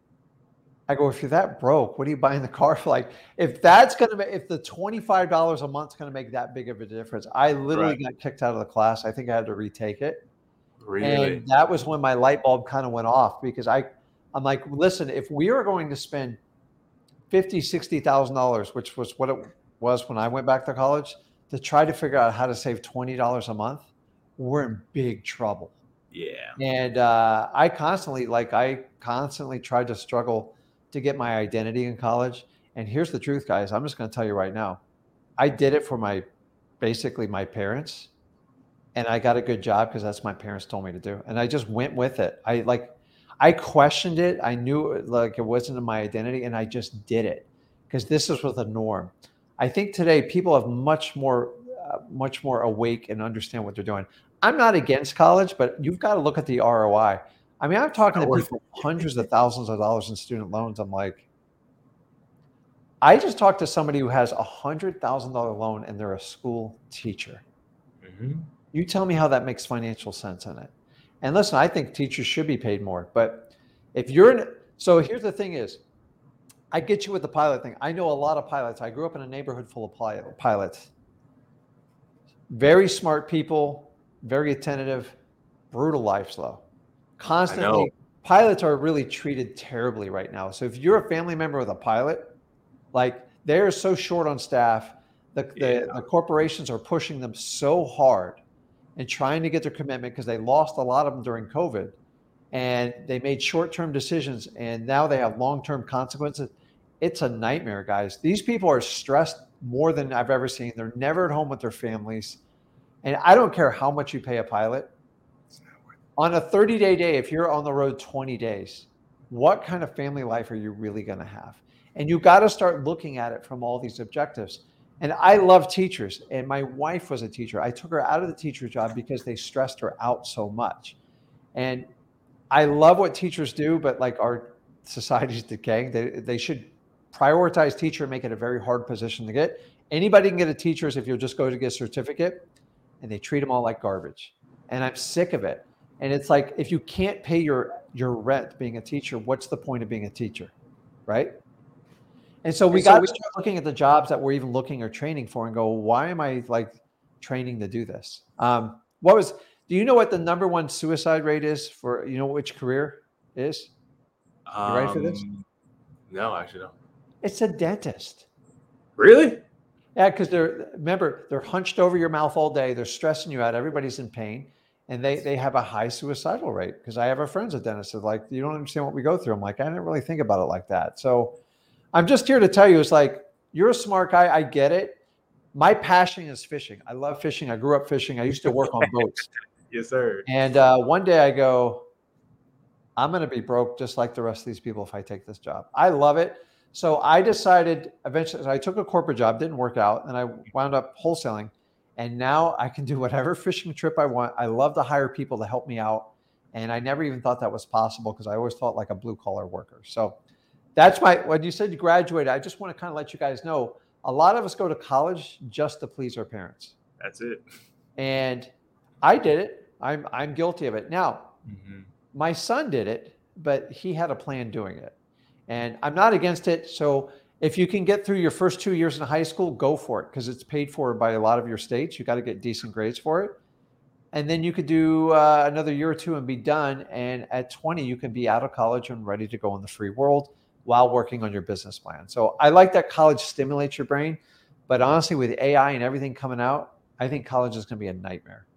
I go, if you're that broke, what are you buying the car for? Like, if that's going to make, if the twenty-five dollars a month is going to make that big of a difference, I literally Right. got kicked out of the class. I think I had to retake it. Really? And that was when my light bulb kind of went off, because I, I'm like, listen, if we are going to spend fifty, sixty thousand dollars, which was what it was when I went back to college, to try to figure out how to save twenty dollars a month, we're in big trouble. Yeah. And uh, I constantly, like, I constantly tried to struggle to get my identity in college. And here's the truth, guys. I'm just going to tell you right now. I did it for my, basically my parents, and I got a good job because that's what my parents told me to do. And I just went with it. I like, I questioned it. I knew it, like it wasn't in my identity, and I just did it because this is what the norm. I think today people have much more, uh, much more awake and understand what they're doing. I'm not against college, but you've got to look at the R O I. I mean, I'm talking to people hundreds of thousands of dollars in student loans. I'm like, I just talked to somebody who has a hundred thousand dollar loan and they're a school teacher. Mm-hmm. You tell me how that makes financial sense in it. And listen, I think teachers should be paid more, but if you're in, so here's the thing is, I get you with the pilot thing. I know a lot of pilots. I grew up in a neighborhood full of pilot, pilots. Very smart people, very attentive, brutal lives though. Constantly, pilots are really treated terribly right now. So if you're a family member of a pilot, like they're so short on staff, the, the, Yeah. the corporations are pushing them so hard and trying to get their commitment because they lost a lot of them during COVID, and they made short-term decisions, and now they have long-term consequences. It's a nightmare, guys. These people are stressed more than I've ever seen. They're never at home with their families. And I don't care how much you pay a pilot. On a thirty-day day, if you're on the road twenty days, what kind of family life are you really going to have? And you got to start looking at it from all these objectives. And I love teachers, and my wife was a teacher. I took her out of the teacher job because they stressed her out so much. And I love what teachers do, but like our society's decaying. They, they should prioritize teacher and make it a very hard position to get. Anybody can get a teacher's if you'll just go to get a certificate, and they treat them all like garbage. And I'm sick of it. And it's like, if you can't pay your, your rent being a teacher, what's the point of being a teacher, right? And so we And so got we- to start looking at the jobs that we're even looking or training for and go, why am I like training to do this? Um, what was, do you know what the number one suicide rate is for, you know, which career is? You ready for this? Um, No, I actually don't. It's a dentist. Really? Yeah, because they're, remember, they're hunched over your mouth all day. They're stressing you out. Everybody's in pain. And they, they have a high suicidal rate. Because I have a friends at dentists that like, you don't understand what we go through. I'm like, I didn't really think about it like that. So I'm just here to tell you, it's like, you're a smart guy. I get it. My passion is fishing. I love fishing. I grew up fishing. I used to work on boats. Yes, sir. And uh, one day I go, I'm going to be broke just like the rest of these people if I take this job. I love it. So I decided eventually, so I took a corporate job, didn't work out, and I wound up wholesaling. And now I can do whatever fishing trip I want. I love to hire people to help me out. And I never even thought that was possible because I always thought like a blue collar worker. So that's my, when you said you graduated, I just want to kind of let you guys know, a lot of us go to college just to please our parents. That's it. And I did it. I'm, I'm guilty of it. Now, Mm-hmm. my son did it, but he had a plan doing it. And I'm not against it. So if you can get through your first two years in high school, go for it because it's paid for by a lot of your states. You got to get decent grades for it. And then you could do uh, another year or two and be done. And at twenty, you can be out of college and ready to go in the free world while working on your business plan. So I like that college stimulates your brain. But honestly, with A I and everything coming out, I think college is going to be a nightmare.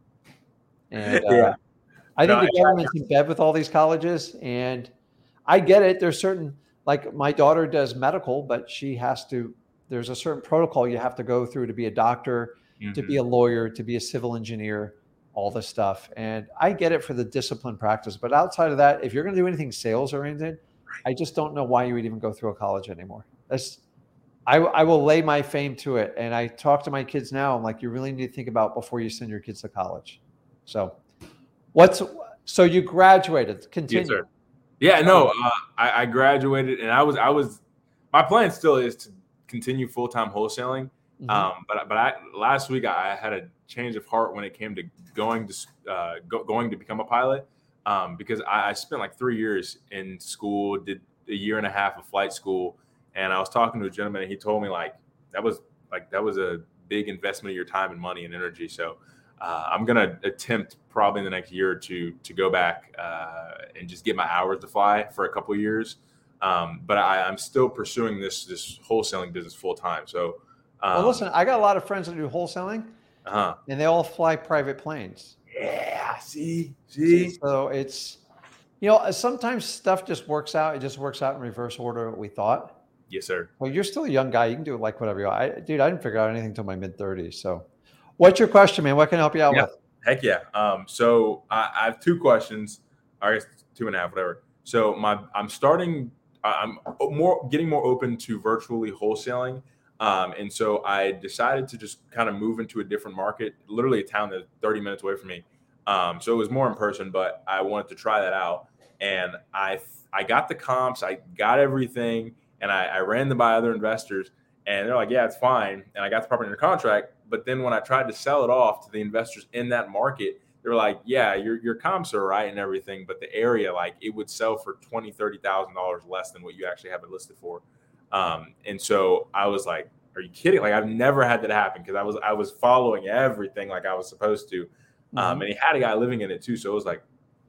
And uh, Yeah. I think No, the government's in bed with all these colleges. And I get it. There's certain, like my daughter does medical, but she has to, there's a certain protocol you have to go through to be a doctor, Mm-hmm. to be a lawyer, to be a civil engineer, all this stuff. And I get it for the discipline practice. But outside of that, if you're going to do anything sales oriented, I just don't know why you would even go through a college anymore. That's, I, I will lay my fame to it. And I talk to my kids now. I'm like, you really need to think about before you send your kids to college. So what's, so you graduated, continue. Yes, sir. Yeah, no, uh, I, I graduated and I was, I was, my plan still is to continue full-time wholesaling. Mhm. Um, but, but I, last week I had a change of heart when it came to going to, uh, go, going to become a pilot. Um, because I, I spent like three years in school, did a year and a half of flight school. And I was talking to a gentleman and he told me like, that was like, that was a big investment of your time and money and energy. So uh, I'm going to attempt probably in the next year or two to go back uh, and just get my hours to fly for a couple of years. Um, but I, I'm still pursuing this, this wholesaling business full time. So, um, Well, listen, I got a lot of friends that do wholesaling uh-huh. and they all fly private planes. Yeah. See, see, So it's, you know, sometimes stuff just works out. It just works out in reverse order what we thought. yes, sir. Well, you're still a young guy. You can do it like whatever you want. I, dude, I didn't figure out anything until my mid thirties. So what's your question, man? What can I help you out Yeah. with? Heck yeah. Um, so I, I have two questions. I guess two and a half, whatever. So my, I'm starting. I'm more getting more open to virtually wholesaling, um, and so I decided to just kind of move into a different market, literally a town that's thirty minutes away from me. Um, so it was more in person, but I wanted to try that out, and I I got the comps, I got everything, and I, I ran them by other investors, and they're like, yeah, it's fine, and I got the property under contract. But then when I tried to sell it off to the investors in that market, they were like, yeah, your your comps are right and everything, but the area, like it would sell for twenty thousand dollars, thirty thousand dollars less than what you actually have it listed for. Um, and so I was like, are you kidding? Like I've never had that happen because I was I was following everything like I was supposed to. Um, Mhm. and he had a guy living in it too. So it was like,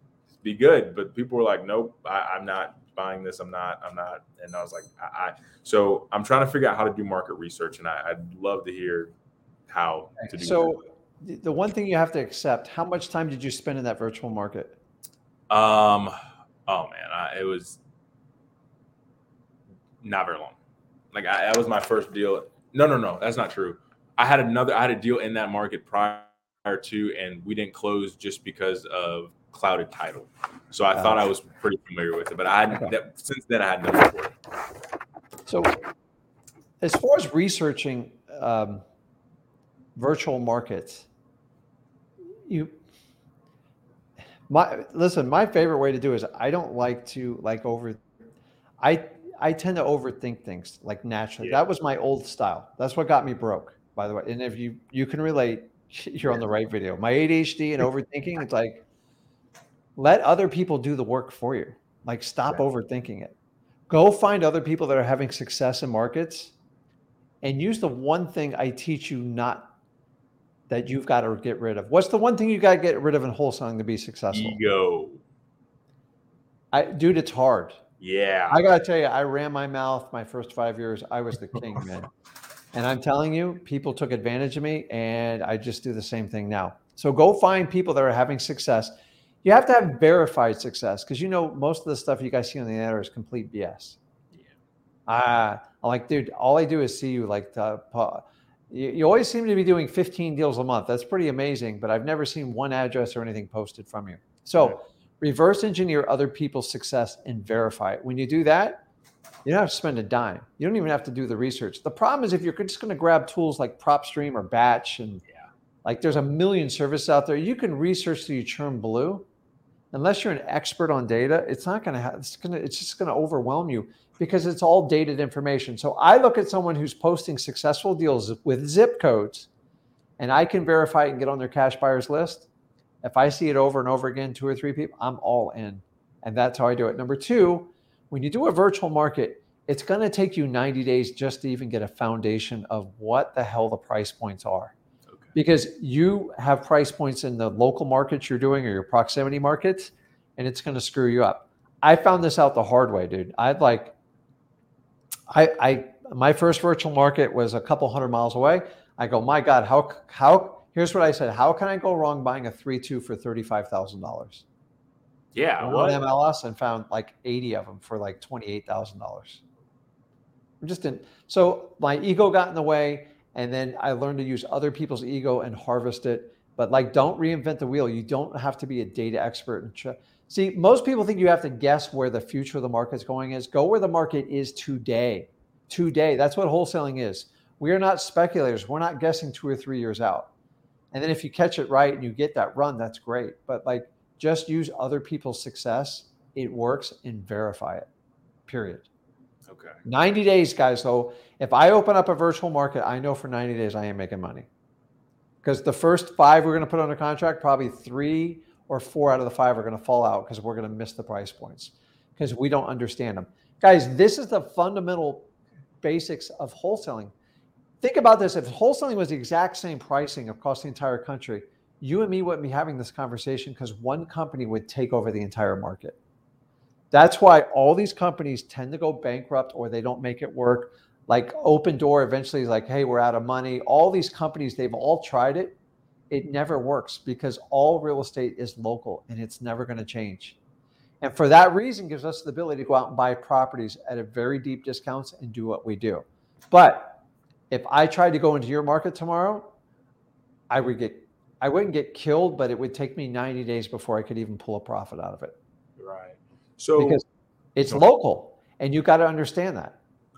be good. But people were like, nope, I, I'm not buying this. I'm not, I'm not. And I was like, I, I so I'm trying to figure out how to do market research. And I, I'd love to hear how to do So the- the one thing you have to accept, how much time did you spend in that virtual market? that. Um, oh man, I, it was not very long. Like I, that was my first deal. No, no, no, that's not true. I had another, I had a deal in that market prior to, and we didn't close just because of clouded title. So I Uh, thought I was pretty familiar with it, but I hadn't, Okay. that, since then I had done before. So as far as researching um, virtual markets, you my listen, my favorite way to do is I don't like to like over I I tend to overthink things like naturally. Yeah. That was my old style. That's what got me broke, by the way. And if you you can relate, you're on the right video. My A D H D and overthinking, it's like let other people do the work for you. Like stop Right. overthinking it. Go find other people that are having success in markets and use the one thing I teach you not that you've got to get rid of. What's the one thing you got to get rid of in wholesaling to be successful? Ego. I, dude, it's hard. Yeah. I got to tell you, I ran my mouth my first five years. I was the king, man. And I'm telling you, people took advantage of me, and I just do the same thing now. So go find people that are having success. You have to have verified success because, you know, most of the stuff you guys see on the internet is complete B S. Yeah. Uh, I'm like, dude, all I do is see you like, the, you, you always seem to be doing fifteen deals a month. That's pretty amazing, but I've never seen one address or anything posted from you. So reverse engineer other people's success and verify it. When you do that, you don't have to spend a dime. You don't even have to do the research. The problem is if you're just going to grab tools like PropStream or Batch, and yeah. like there's a million services out there, you can research till you churn blue. Unless you're an expert on data, it's not going to have, it's going to, it's just going to overwhelm you because it's all dated information. So I look at someone who's posting successful deals with zip codes, and I can verify it and get on their cash buyers list. If I see it over and over again, two or three people, I'm all in. And that's how I do it. Number two, when you do a virtual market, it's going to take you ninety days just to even get a foundation of what the hell the price points are. Okay. Because you have price points in the local markets you're doing or your proximity markets, and it's going to screw you up. I found this out the hard way, dude. I'd like, I, I, my first virtual market was a couple hundred miles away. I go, my God, how, how, here's what I said. How can I go wrong buying a three two for thirty-five thousand dollars? Yeah. I went on M L S and found like eighty of them for like twenty-eight thousand dollars. I just didn't. So my ego got in the way, and then I learned to use other people's ego and harvest it. But like, don't reinvent the wheel. You don't have to be a data expert. And ch- See, most people think you have to guess where the future of the market's going is. Go where the market is today. Today. That's what wholesaling is. We are not speculators. We're not guessing two or three years out. And then if you catch it right and you get that run, that's great. But like, just use other people's success. It works, and verify it, period. Okay. ninety days, guys. So if I open up a virtual market, I know for ninety days I ain't making money. Because the first five we're going to put under contract, probably three or four out of the five are going to fall out because we're going to miss the price points because we don't understand them. Guys, this is the fundamental basics of wholesaling. Think about this. If wholesaling was the exact same pricing across the entire country, you and me wouldn't be having this conversation because one company would take over the entire market. That's why all these companies tend to go bankrupt or they don't make it work. Like Open Door eventually is like, hey, we're out of money. All these companies, they've all tried it. It never works because all real estate is local and it's never going to change. And for that reason, gives us the ability to go out and buy properties at a very deep discounts and do what we do. But if I tried to go into your market tomorrow, I would get I wouldn't get killed, but it would take me ninety days before I could even pull a profit out of it. Right. So because it's local, and you got to understand that.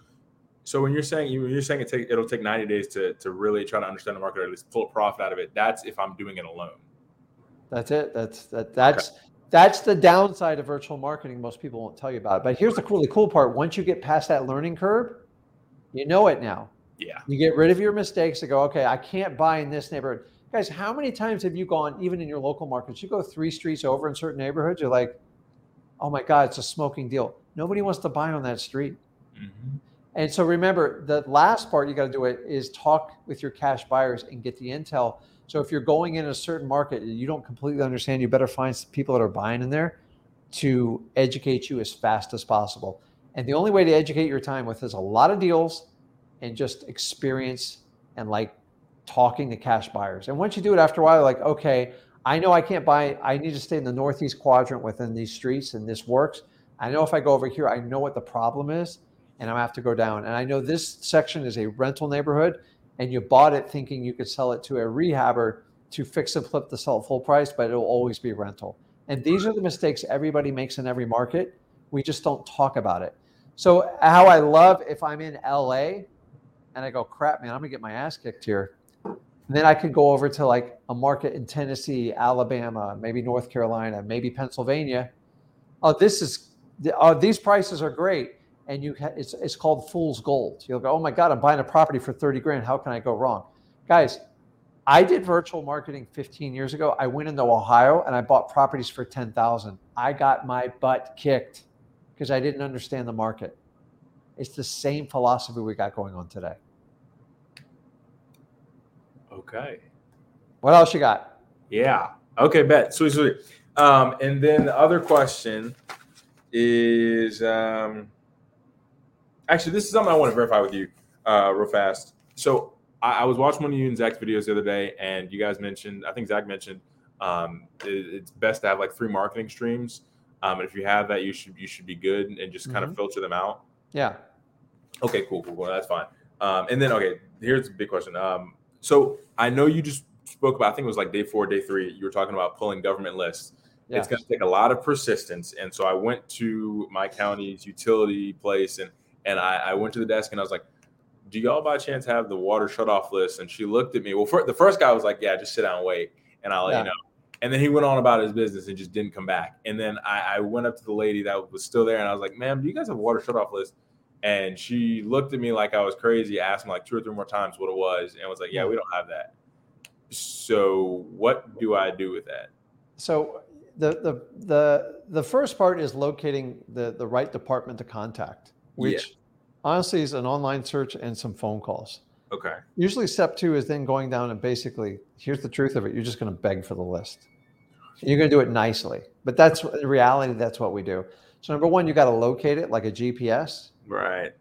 So when you're saying you you're saying it take it'll take ninety days to to really try to understand the market or at least pull a profit out of it. That's if I'm doing it alone. That's it. That's that. That's okay. That's the downside of virtual marketing. Most people won't tell you about it. But here's the really cool part: once you get past that learning curve, you know it now. Yeah. You get rid of your mistakes to go, okay, I can't buy in this neighborhood. Guys, how many times have you gone, even in your local markets, you go three streets over in certain neighborhoods, you're like, oh my God, it's a smoking deal. Nobody wants to buy on that street. Mm-hmm. And so remember, the last part you got to do it is talk with your cash buyers and get the intel. So if you're going in a certain market and you don't completely understand, you better find some people that are buying in there to educate you as fast as possible. And the only way to educate your time with is a lot of deals and just experience and like talking to cash buyers. And once you do it after a while, like, okay, I know I can't buy, I need to stay in the Northeast quadrant within these streets and this works. I know if I go over here, I know what the problem is and I'm gonna have to go down. And I know this section is a rental neighborhood and you bought it thinking you could sell it to a rehabber to fix and flip to sell it full price, but it'll always be rental. And these are the mistakes everybody makes in every market. We just don't talk about it. So how I love if I'm in L A and I go, crap, man, I'm gonna get my ass kicked here. And then I could go over to like a market in Tennessee, Alabama, maybe North Carolina, maybe Pennsylvania. Oh, this is, oh, these prices are great. And you, ha- it's it's called fool's gold. You'll go, oh my God, I'm buying a property for thirty grand. How can I go wrong? Guys, I did virtual marketing fifteen years ago. I went into Ohio and I bought properties for ten thousand. I got my butt kicked because I didn't understand the market. It's the same philosophy we got going on today. Okay. What else you got? Yeah. Okay, bet. Sweet, sweet. Um, and then the other question is, um, actually, this is something I want to verify with you uh, real fast. So I, I was watching one of you and Zach's videos the other day, and you guys mentioned, I think Zach mentioned, um, it, it's best to have like three marketing streams. Um, and if you have that, you should you should be good and just kind mm-hmm. of filter them out. Yeah. Okay, cool, cool, cool. That's fine. Um, and then, okay, here's a big question. Um, so I know you just spoke about, I think it was like day four, day three, you were talking about pulling government lists. It's going Yes. to take a lot of persistence. And so I went to my county's utility place and, and I, I went to the desk and I was like, do y'all by chance have the water shut off list? And she looked at me. Well, for, the first guy was like, yeah, just sit down and wait. And I'll let you Yeah. know. And then he went on about his business and just didn't come back. And then I, I went up to the lady that was still there and I was like, ma'am, do you guys have a water shut off list? And she looked at me like I was crazy, asked me like two or three more times what it was, and was like, yeah, Yeah. we don't have that. So what do I do with that? So the the the the first part is locating the the right department to contact, Yeah. which honestly is an online search and some phone calls. Okay. Usually step two is then going down and basically, here's the truth of it. You're just going to beg for the list. You're going to do it nicely, but that's in reality, that's what we do. So number one, you got to locate it like a G P S, Right.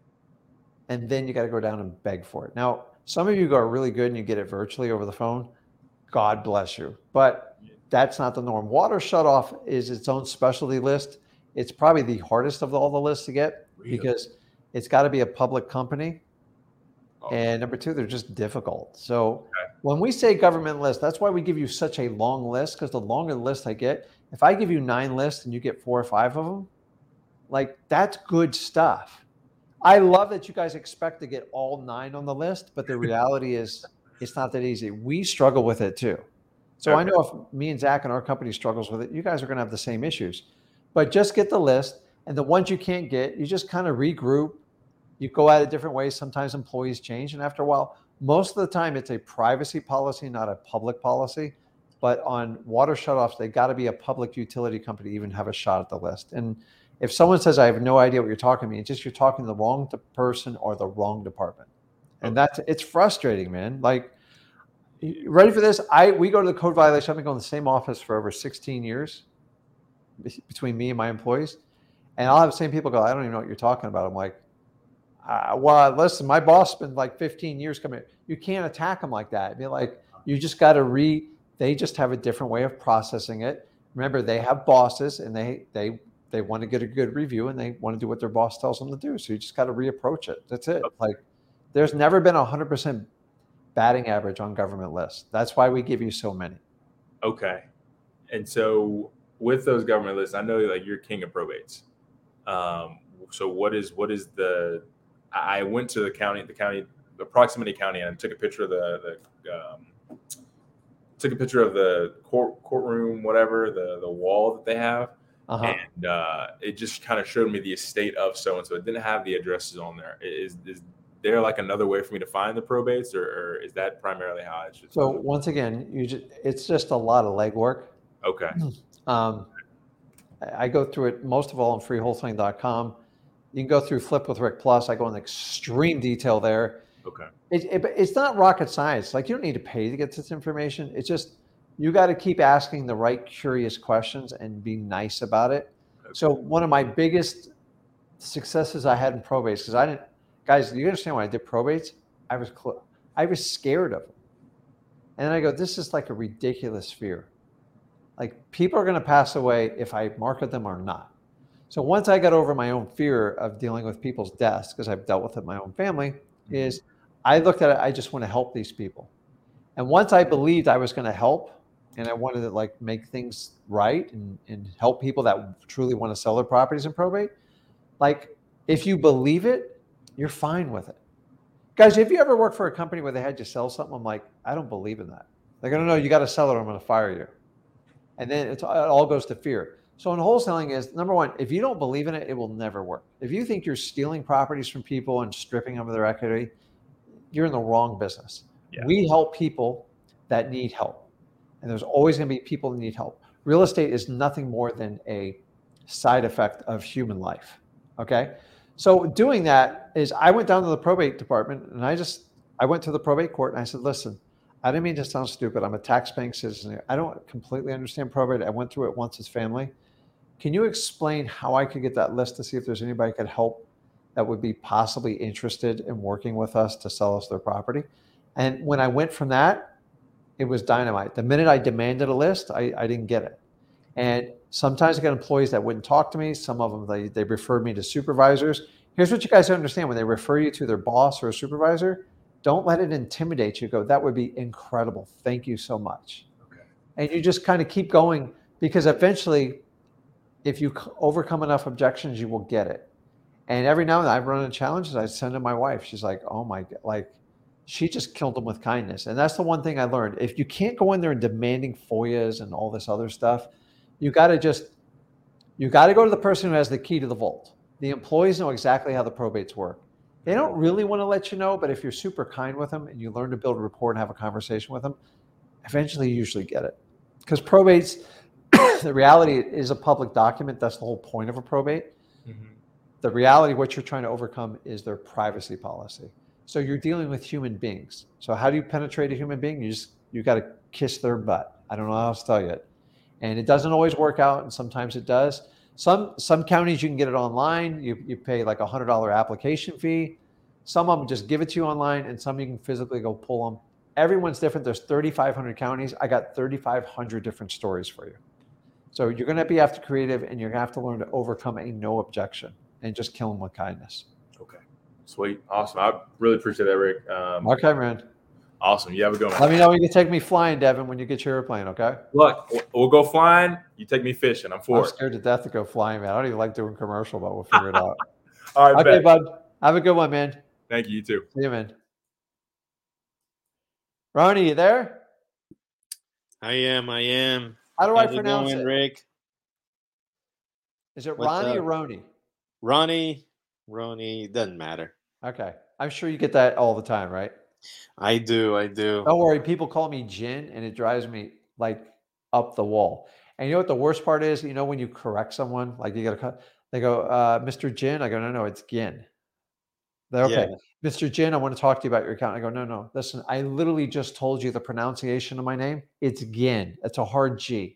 and then you got to go down and beg for it. Now, some of you are really good and you get it virtually over the phone. God bless you. But that's not the norm. Water shutoff is its own specialty list. It's probably the hardest of all the lists to get Really? because it's got to be a public company. Oh. And number two, they're just difficult. So Okay. when we say government list, that's why we give you such a long list, because the longer the list I get, if I give you nine lists and you get four or five of them, like that's good stuff. I love that you guys expect to get all nine on the list, but the reality is it's not that easy. We struggle with it too. So I Okay. know if me and Zach and our company struggles with it, you guys are going to have the same issues. But just get the list, and the ones you can't get, you just kind of regroup. You go at it different ways. Sometimes employees change, and after a while, most of the time it's a privacy policy, not a public policy. But on water shutoffs, they got to be a public utility company to even have a shot at the list. And if someone says, I have no idea what you're talking to me, it's just you're talking to the wrong person or the wrong department. And that's, it's frustrating, man. Like, you ready for this? I we go to the code violation. I've been going to the same office for over sixteen years between me and my employees. And I'll have the same people go, I don't even know what you're talking about. I'm like, uh, well, listen, my boss spent like fifteen years coming here. You can't attack them like that. Be like, you just got to re, they just have a different way of processing it. Remember, they have bosses and they, they, they want to get a good review and they want to do what their boss tells them to do. So you just got to reapproach it. That's it. Like, there's never been a hundred percent batting average on government lists. That's why we give you so many. Okay. And so with those government lists, I know like you're king of probates. Um, so what is, what is the, I went to the county, the county, the proximity county, and took a picture of the, the um, took a picture of the court courtroom, whatever, the, the wall that they have. Uh-huh. And uh, it just kind of showed me the estate of so-and-so. It didn't have the addresses on there. Is, is there like another way for me to find the probates, or, or is that primarily how it should? So once again, you just, it's just a lot of legwork. Okay. Um, I go through it most of all on free wholesaling dot com. You can go through Flip with Rick Plus. I go in extreme detail there. Okay. It, it, it's not rocket science. Like, you don't need to pay to get this information. It's just, you got to keep asking the right curious questions and be nice about it. Okay. So one of my biggest successes I had in probates, because I didn't, guys, you understand when I did probates, I was, cl- I was scared of them. And then I go, this is like a ridiculous fear. Like, people are going to pass away if I market them or not. So once I got over my own fear of dealing with people's deaths, because I've dealt with it in my own family, mm-hmm. is I looked at it, I just want to help these people. And once I believed I was going to help, and I wanted to like make things right and, and help people that truly want to sell their properties in probate, like, if you believe it, you're fine with it. Guys, have you ever worked for a company where they had you sell something? I'm like, I don't believe in that. They're going to know you got to sell it or I'm going to fire you. And then it's, it all goes to fear. So in wholesaling is, number one, if you don't believe in it, it will never work. If you think you're stealing properties from people and stripping them of their equity, you're in the wrong business. Yeah. We help people that need help. And there's always going to be people that need help. Real estate is nothing more than a side effect of human life. Okay. So doing that is, I went down to the probate department and I just, I went to the probate court and I said, listen, I didn't mean to sound stupid. I'm a tax-paying citizen. I don't completely understand probate. I went through it once as family. Can you explain how I could get that list to see if there's anybody could help that would be possibly interested in working with us to sell us their property? And when I went from that, it was dynamite. The minute I demanded a list, I, I didn't get it. And sometimes I got employees that wouldn't talk to me. Some of them, they, they referred me to supervisors. Here's what you guys don't understand. When they refer you to their boss or a supervisor, don't let it intimidate you. Go, that would be incredible. Thank you so much. Okay. And you just kind of keep going, because eventually, if you c- overcome enough objections, you will get it. And every now and then I've run into challenges. I send to my wife. She's like, oh my God, like she just killed them with kindness. And that's the one thing I learned. If you can't go in there and demanding F O I As and all this other stuff, you got to just, you got to go to the person who has the key to the vault. The employees know exactly how the probates work. They don't really want to let you know, but if you're super kind with them and you learn to build a rapport and have a conversation with them, eventually you usually get it. Because probates, the reality is a public document. That's the whole point of a probate. Mm-hmm. The reality, what you're trying to overcome is their privacy policy. So you're dealing with human beings. So how do you penetrate a human being? You just, you got to kiss their butt. I don't know how else to tell you it. And it doesn't always work out, and sometimes it does. Some some counties you can get it online. You you pay like a hundred dollar application fee. Some of them just give it to you online, and some you can physically go pull them. Everyone's different. There's thirty-five hundred counties. I got thirty-five hundred different stories for you. So you're going to be after creative, and you're going to have to learn to overcome a no objection and just kill them with kindness. Okay, sweet, awesome. I really appreciate that, Rick. Um, okay, man. Awesome. You have a good one. Let me know when you can take me flying, Devin, when you get your airplane, okay? Look, we'll go flying. You take me fishing. I'm for I'm it. scared to death to go flying, man. I don't even like doing commercial, but we'll figure it out. All right, okay, bet. bud. Have a good one, man. Thank you. You too. See you, man. Ronnie, you there? I am. I am. How do How's I pronounce it, going, it? Rick? Is it What's Ronnie up? or Roni? Ronnie. Ronnie. Doesn't matter. Okay. I'm sure you get that all the time, right? I do. I do. Don't worry. People call me Jin, and it drives me like up the wall. And you know what the worst part is? You know when you correct someone, like you got to, they go, uh, Mister Jin. I go, no, no, it's Gin. They're okay. Yeah. Mister Jin, I want to talk to you about your account. I go, no, no. Listen, I literally just told you the pronunciation of my name. It's Gin. It's a hard G.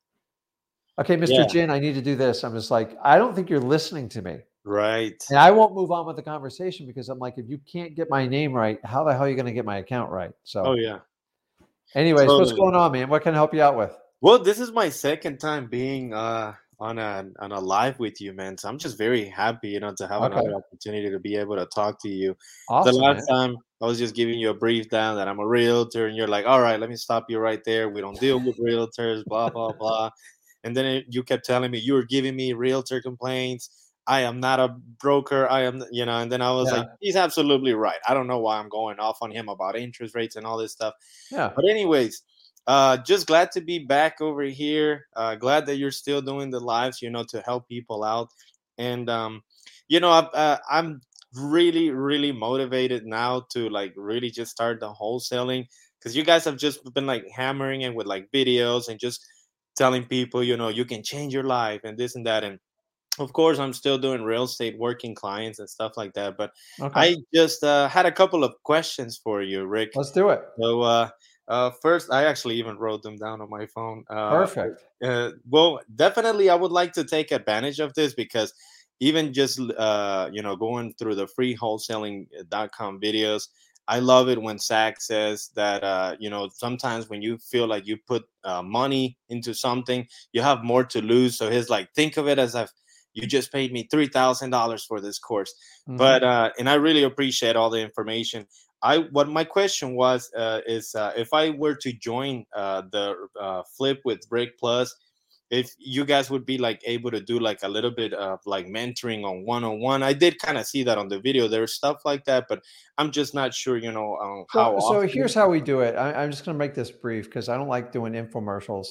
Okay, Mister Yeah. Jin, I need to do this. I'm just like, I don't think you're listening to me. Right. And I won't move on with the conversation because I'm like, if you can't get my name right, how the hell are you going to get my account right? So, oh yeah. Anyways, totally. What's going on, man? What can I help you out with? Well, this is my second time being uh, on a on a live with you, man. So I'm just very happy, you know, to have okay. another opportunity to be able to talk to you. Awesome, the last man. time I was just giving you a brief down that I'm a realtor, and you're like, all right, let me stop you right there. We don't deal with realtors, blah, blah, blah. And then it, you kept telling me you were giving me realtor complaints. I am not a broker. I am, you know, and then I was yeah. like, he's absolutely right. I don't know why I'm going off on him about interest rates and all this stuff. Yeah. But anyways, uh, just glad to be back over here. Uh, glad that you're still doing the lives, you know, to help people out. And, um, you know, I, uh, I'm really, really motivated now to like really just start the wholesaling, because you guys have just been like hammering it with like videos and just telling people, you know, you can change your life and this and that. And of course, I'm still doing real estate, working clients and stuff like that. But okay. I just uh, had a couple of questions for you, Rick. Let's do it. So uh, uh, first, I actually even wrote them down on my phone. Uh, Perfect. Uh, well, definitely, I would like to take advantage of this, because even just, uh, you know, going through the free wholesaling dot com videos, I love it when Zach says that, uh, you know, sometimes when you feel like you put uh, money into something, you have more to lose. So he's like, think of it as if you just paid me three thousand dollars for this course. Mm-hmm. But, uh, and I really appreciate all the information. I, what my question was, uh, is uh, if I were to join uh, the uh, Flip with Rick Plus, if you guys would be like able to do like a little bit of like mentoring on one-on-one. I did kind of see that on the video. There's stuff like that, but I'm just not sure, you know, um, how so, so here's how we do it. I, I'm just going to make this brief because I don't like doing infomercials.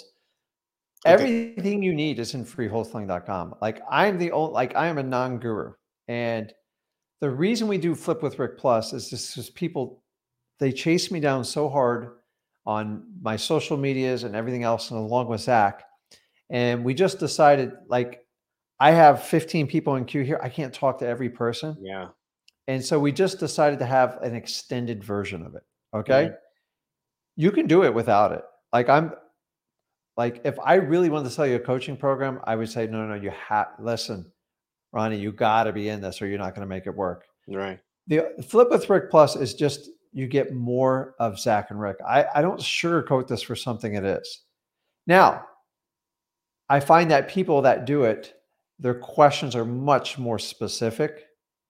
Okay. Everything you need is in free wholesaling dot com. Like I'm the old, like I am a non-guru. And the reason we do Flip with Rick Plus is just because people, they chase me down so hard on my social medias and everything else, and along with Zach. And we just decided, like, I have fifteen people in queue here. I can't talk to every person. Yeah. And so we just decided to have an extended version of it. Okay. Mm-hmm. You can do it without it. Like I'm like, if I really wanted to sell you a coaching program, I would say, no, no, you have, listen, Ronnie, you got to be in this or you're not going to make it work. Right. The Flip with Rick Plus is just, you get more of Zach and Rick. I, I don't sugarcoat this for something it is. Now, I find that people that do it, their questions are much more specific,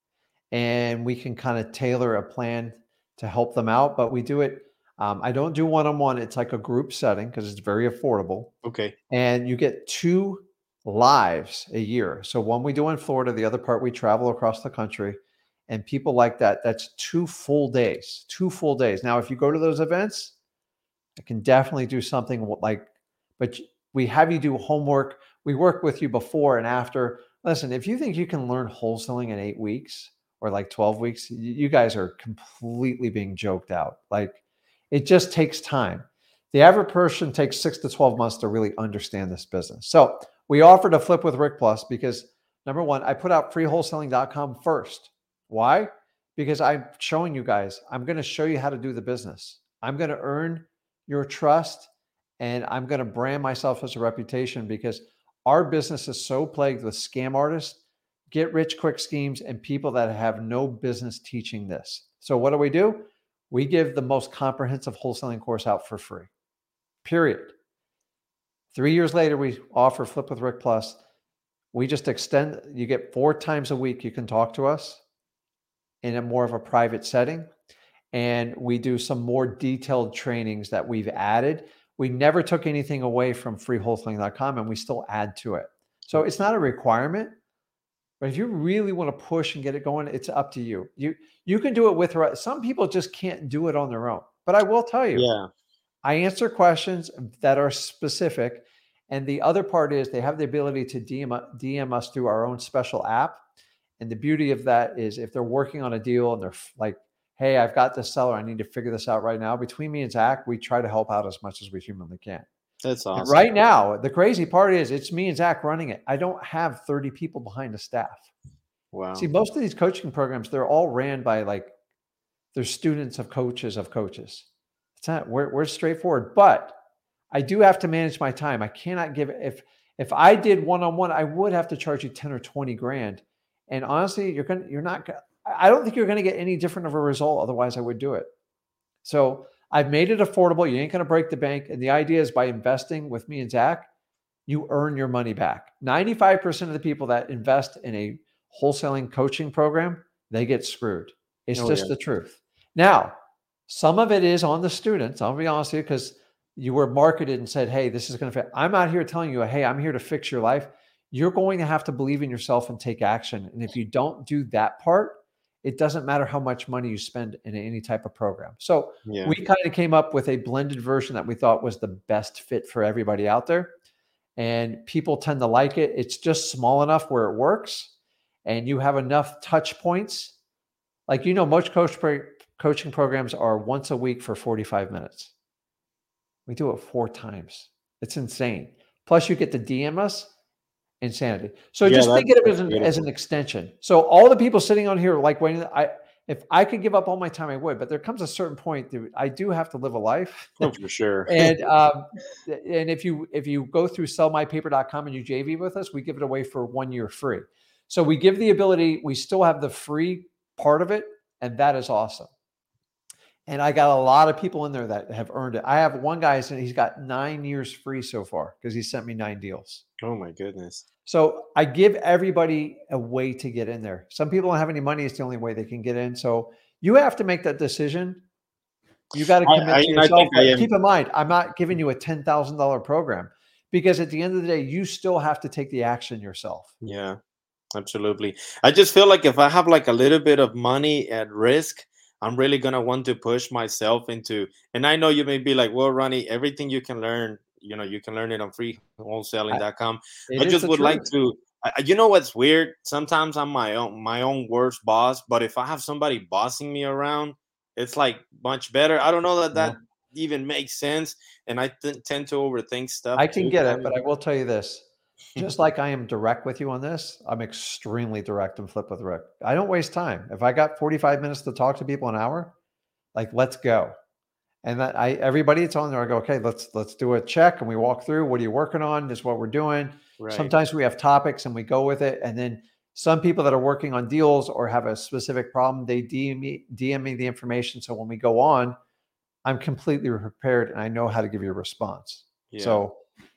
and we can kind of tailor a plan to help them out. But we do it. Um, I don't do one-on-one. It's like a group setting because it's very affordable. Okay. And you get two lives a year. So one we do in Florida, the other part we travel across the country. And people like that, that's two full days, two full days. Now, if you go to those events, I can definitely do something like, but we have you do homework. We work with you before and after. Listen, if you think you can learn wholesaling in eight weeks or like twelve weeks, you guys are completely being joked out. Like, it just takes time. The average person takes six to twelve months to really understand this business. So we offered a Flip with Rick Plus because, number one, I put out free wholesaling dot com first. Why? Because I'm showing you guys, I'm going to show you how to do the business. I'm going to earn your trust, and I'm going to brand myself as a reputation because our business is so plagued with scam artists, get rich quick schemes, and people that have no business teaching this. So what do we do? We give the most comprehensive wholesaling course out for free, period. Three years later, we offer Flip with Rick Plus. We just extend, you get four times a week you can talk to us in a more of a private setting. And we do some more detailed trainings that we've added. We never took anything away from free wholesaling dot com, and we still add to it. So it's not a requirement, but if you really want to push and get it going, it's up to you. You you can do it with, some people just can't do it on their own. But I will tell you, Yeah. I answer questions that are specific. And the other part is they have the ability to D M, D M us through our own special app. And the beauty of that is if they're working on a deal and they're like, hey, I've got this seller, I need to figure this out right now. Between me and Zach, we try to help out as much as we humanly can. That's awesome. And right now, the crazy part is it's me and Zach running it. I don't have thirty people behind the staff. Wow. See, most of these coaching programs, they're all ran by like, they're students of coaches of coaches. It's not, we're, we're straightforward, but I do have to manage my time. I cannot give, if, if I did one-on-one, I would have to charge you ten or twenty grand. And honestly, you're going to, you're not, I don't think you're going to get any different of a result. Otherwise I would do it. So I've made it affordable. You ain't going to break the bank. And the idea is by investing with me and Zach, you earn your money back. ninety-five percent of the people that invest in a wholesaling coaching program, they get screwed. It's Oh, just yeah. the truth. Now, some of it is on the students. I'll be honest with you, because you were marketed and said, hey, this is going to fit. I'm out here telling you, hey, I'm here to fix your life. You're going to have to believe in yourself and take action. And if you don't do that part, it doesn't matter how much money you spend in any type of program. So Yeah. we kind of came up with a blended version that we thought was the best fit for everybody out there. And people tend to like it. It's just small enough where it works. And you have enough touch points. Like, you know, most coach pro- coaching programs are once a week for forty-five minutes. We do it four times. It's insane. Plus you get to D M us. Insanity. So Yeah, just think of it that's as an, beautiful. as an extension. So all the people sitting on here, like, waiting, I, if I could give up all my time, I would, but there comes a certain point that I do have to live a life. Oh, for sure. And, um, and if you, if you go through sell my paper dot com and you J V with us, we give it away for one year free. So we give the ability, we still have the free part of it. And that is awesome. And I got a lot of people in there that have earned it. I have one guy, and he's got nine years free so far because he sent me nine deals. Oh my goodness. So I give everybody a way to get in there. Some people don't have any money. It's the only way they can get in. So you have to make that decision. You got to I- commit I- to I yourself. think I am- Keep in mind, I'm not giving you a ten thousand dollars program because at the end of the day, you still have to take the action yourself. Yeah, absolutely. I just feel like if I have like a little bit of money at risk, I'm really going to want to push myself into, and I know you may be like, well, Ronnie, everything you can learn, you know, you can learn it on free wholesaling dot com. It I is just the would like truth. to, I, you know, what's weird? Sometimes I'm my own, my own worst boss, but if I have somebody bossing me around, it's like much better. I don't know that that even makes sense. And I th- tend to overthink stuff. I can too, get it, Ronnie. but I will tell you this. Just like I am direct with you on this, I'm extremely direct and Flip with Rick. I don't waste time. If I got forty-five minutes to talk to people an hour, like, let's go. And that I, everybody it's on there, I go, okay, let's, let's do a check. And we walk through, what are you working on? This is what we're doing. Right. Sometimes we have topics and we go with it. And then some people that are working on deals or have a specific problem, they D M me, D M me the information. So when we go on, I'm completely prepared and I know how to give you a response. Yeah. So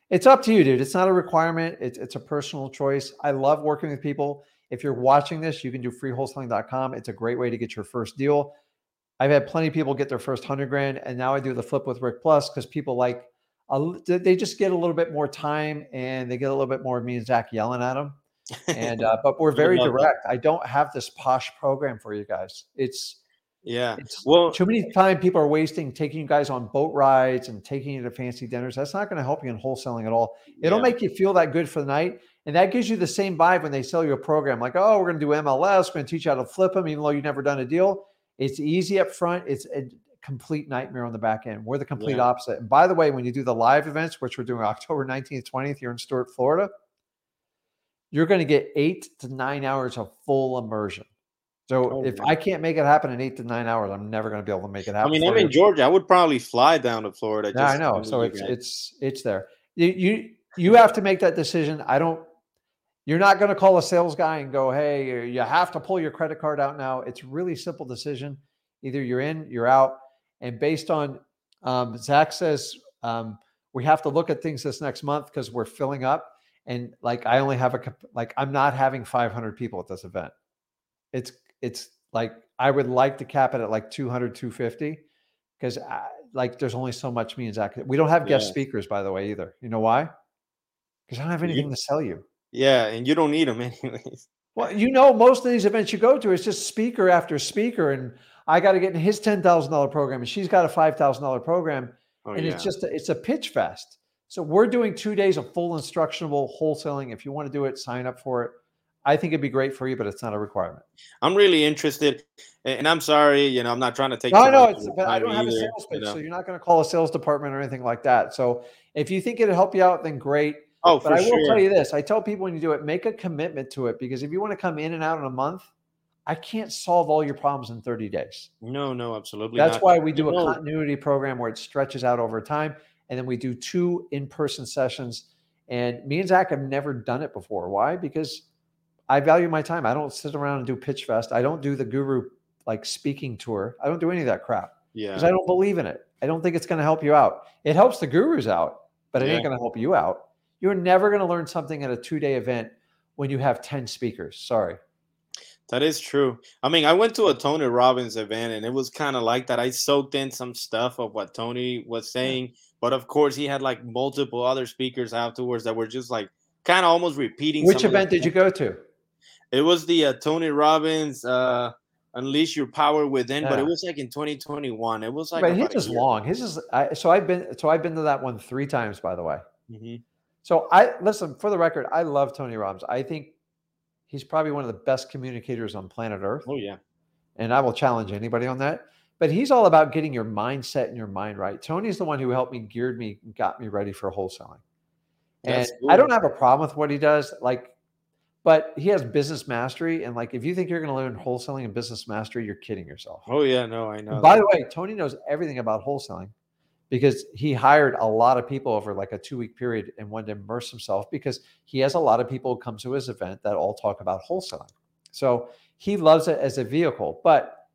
It's up to you, dude. It's not a requirement. It's it's a personal choice. I love working with people. If you're watching this, you can do free wholesaling dot com. It's a great way to get your first deal. I've had plenty of people get their first hundred grand, and now I do the Flip with Rick Plus because people like a, they just get a little bit more time and they get a little bit more of me and Zach yelling at them. And uh, but we're very direct. That. I don't have this posh program for you guys. It's yeah. It's well, too many time people are wasting taking you guys on boat rides and taking you to fancy dinners. That's not going to help you in wholesaling at all. It'll yeah. make you feel that good for the night. And that gives you the same vibe when they sell you a program like, oh, we're going to do M L S. We're going to teach you how to flip them, even though you've never done a deal. It's easy up front. It's a complete nightmare on the back end. We're the complete yeah. opposite. And by the way, when you do the live events, which we're doing October nineteenth, twentieth here in Stuart, Florida, you're going to get eight to nine hours of full immersion. So oh, if man. I can't make it happen in eight to nine hours, I'm never going to be able to make it happen. I mean, I'm in Georgia. I would probably fly down to Florida. Yeah, I know. So it's, it's, it's there. You, you, you have to make that decision. I don't, you're not going to call a sales guy and go, hey, you have to pull your credit card out now. It's a really simple decision. Either you're in, you're out. And based on, um, Zach says, um, we have to look at things this next month because we're filling up. And like, I only have a, like, I'm not having five hundred people at this event. It's, it's like, I would like to cap it at like two hundred, two fifty because like, there's only so much me and Zach. We don't have guest yeah. speakers, by the way, either. You know why? Because I don't have anything you, to sell you. Yeah. And you don't need them anyways. Well, you know, most of these events you go to, it's just speaker after speaker. And I got to get in his ten thousand dollars program and she's got a five thousand dollars program. Oh, and yeah. it's just, a, it's a pitch fest. So we're doing two days of full instructional wholesaling. If you want to do it, sign up for it. I think it'd be great for you, but it's not a requirement. I'm really interested, and I'm sorry, you know, I'm not trying to take. No, no, it's, but I don't have either, a sales pitch, you know? So you're not going to call a sales department or anything like that. So if you think it'll help you out, then great. Oh, but for I will sure. tell you this: I tell people when you do it, make a commitment to it because if you want to come in and out in a month, I can't solve all your problems in thirty days. No, no, absolutely. That's not. why we do a no. continuity program where it stretches out over time, and then we do two in-person sessions. And me and Zach have never done it before. Why? Because I value my time. I don't sit around and do pitch fest. I don't do the guru like speaking tour. I don't do any of that crap. Yeah. Because I don't believe in it. I don't think it's going to help you out. It helps the gurus out, but it yeah. ain't going to help you out. You're never going to learn something at a two-day event when you have ten speakers. Sorry. That is true. I mean, I went to a Tony Robbins event and it was kind of like that. I soaked in some stuff of what Tony was saying, but of course he had like multiple other speakers afterwards that were just like kind of almost repeating. Which event did you go to? It was the uh, Tony Robbins uh, Unleash Your Power Within, yeah. but it was like in twenty twenty-one. It was like, but his is long. His is I, so I've been so I've been to that one three times, by the way. Mm-hmm. So I listen for the record. I love Tony Robbins. I think he's probably one of the best communicators on planet Earth. Oh yeah, and I will challenge anybody on that. But he's all about getting your mindset and your mind right. Tony's the one who helped me, geared me, got me ready for wholesaling. And That's cool. I don't have a problem with what he does. Like. But he has business mastery. And like, if you think you're going to learn wholesaling and business mastery, you're kidding yourself. Oh, yeah. No, I know. And by the way, Tony knows everything about wholesaling because he hired a lot of people over like a two week period and wanted to immerse himself because he has a lot of people who come to his event that all talk about wholesaling. So he loves it as a vehicle. But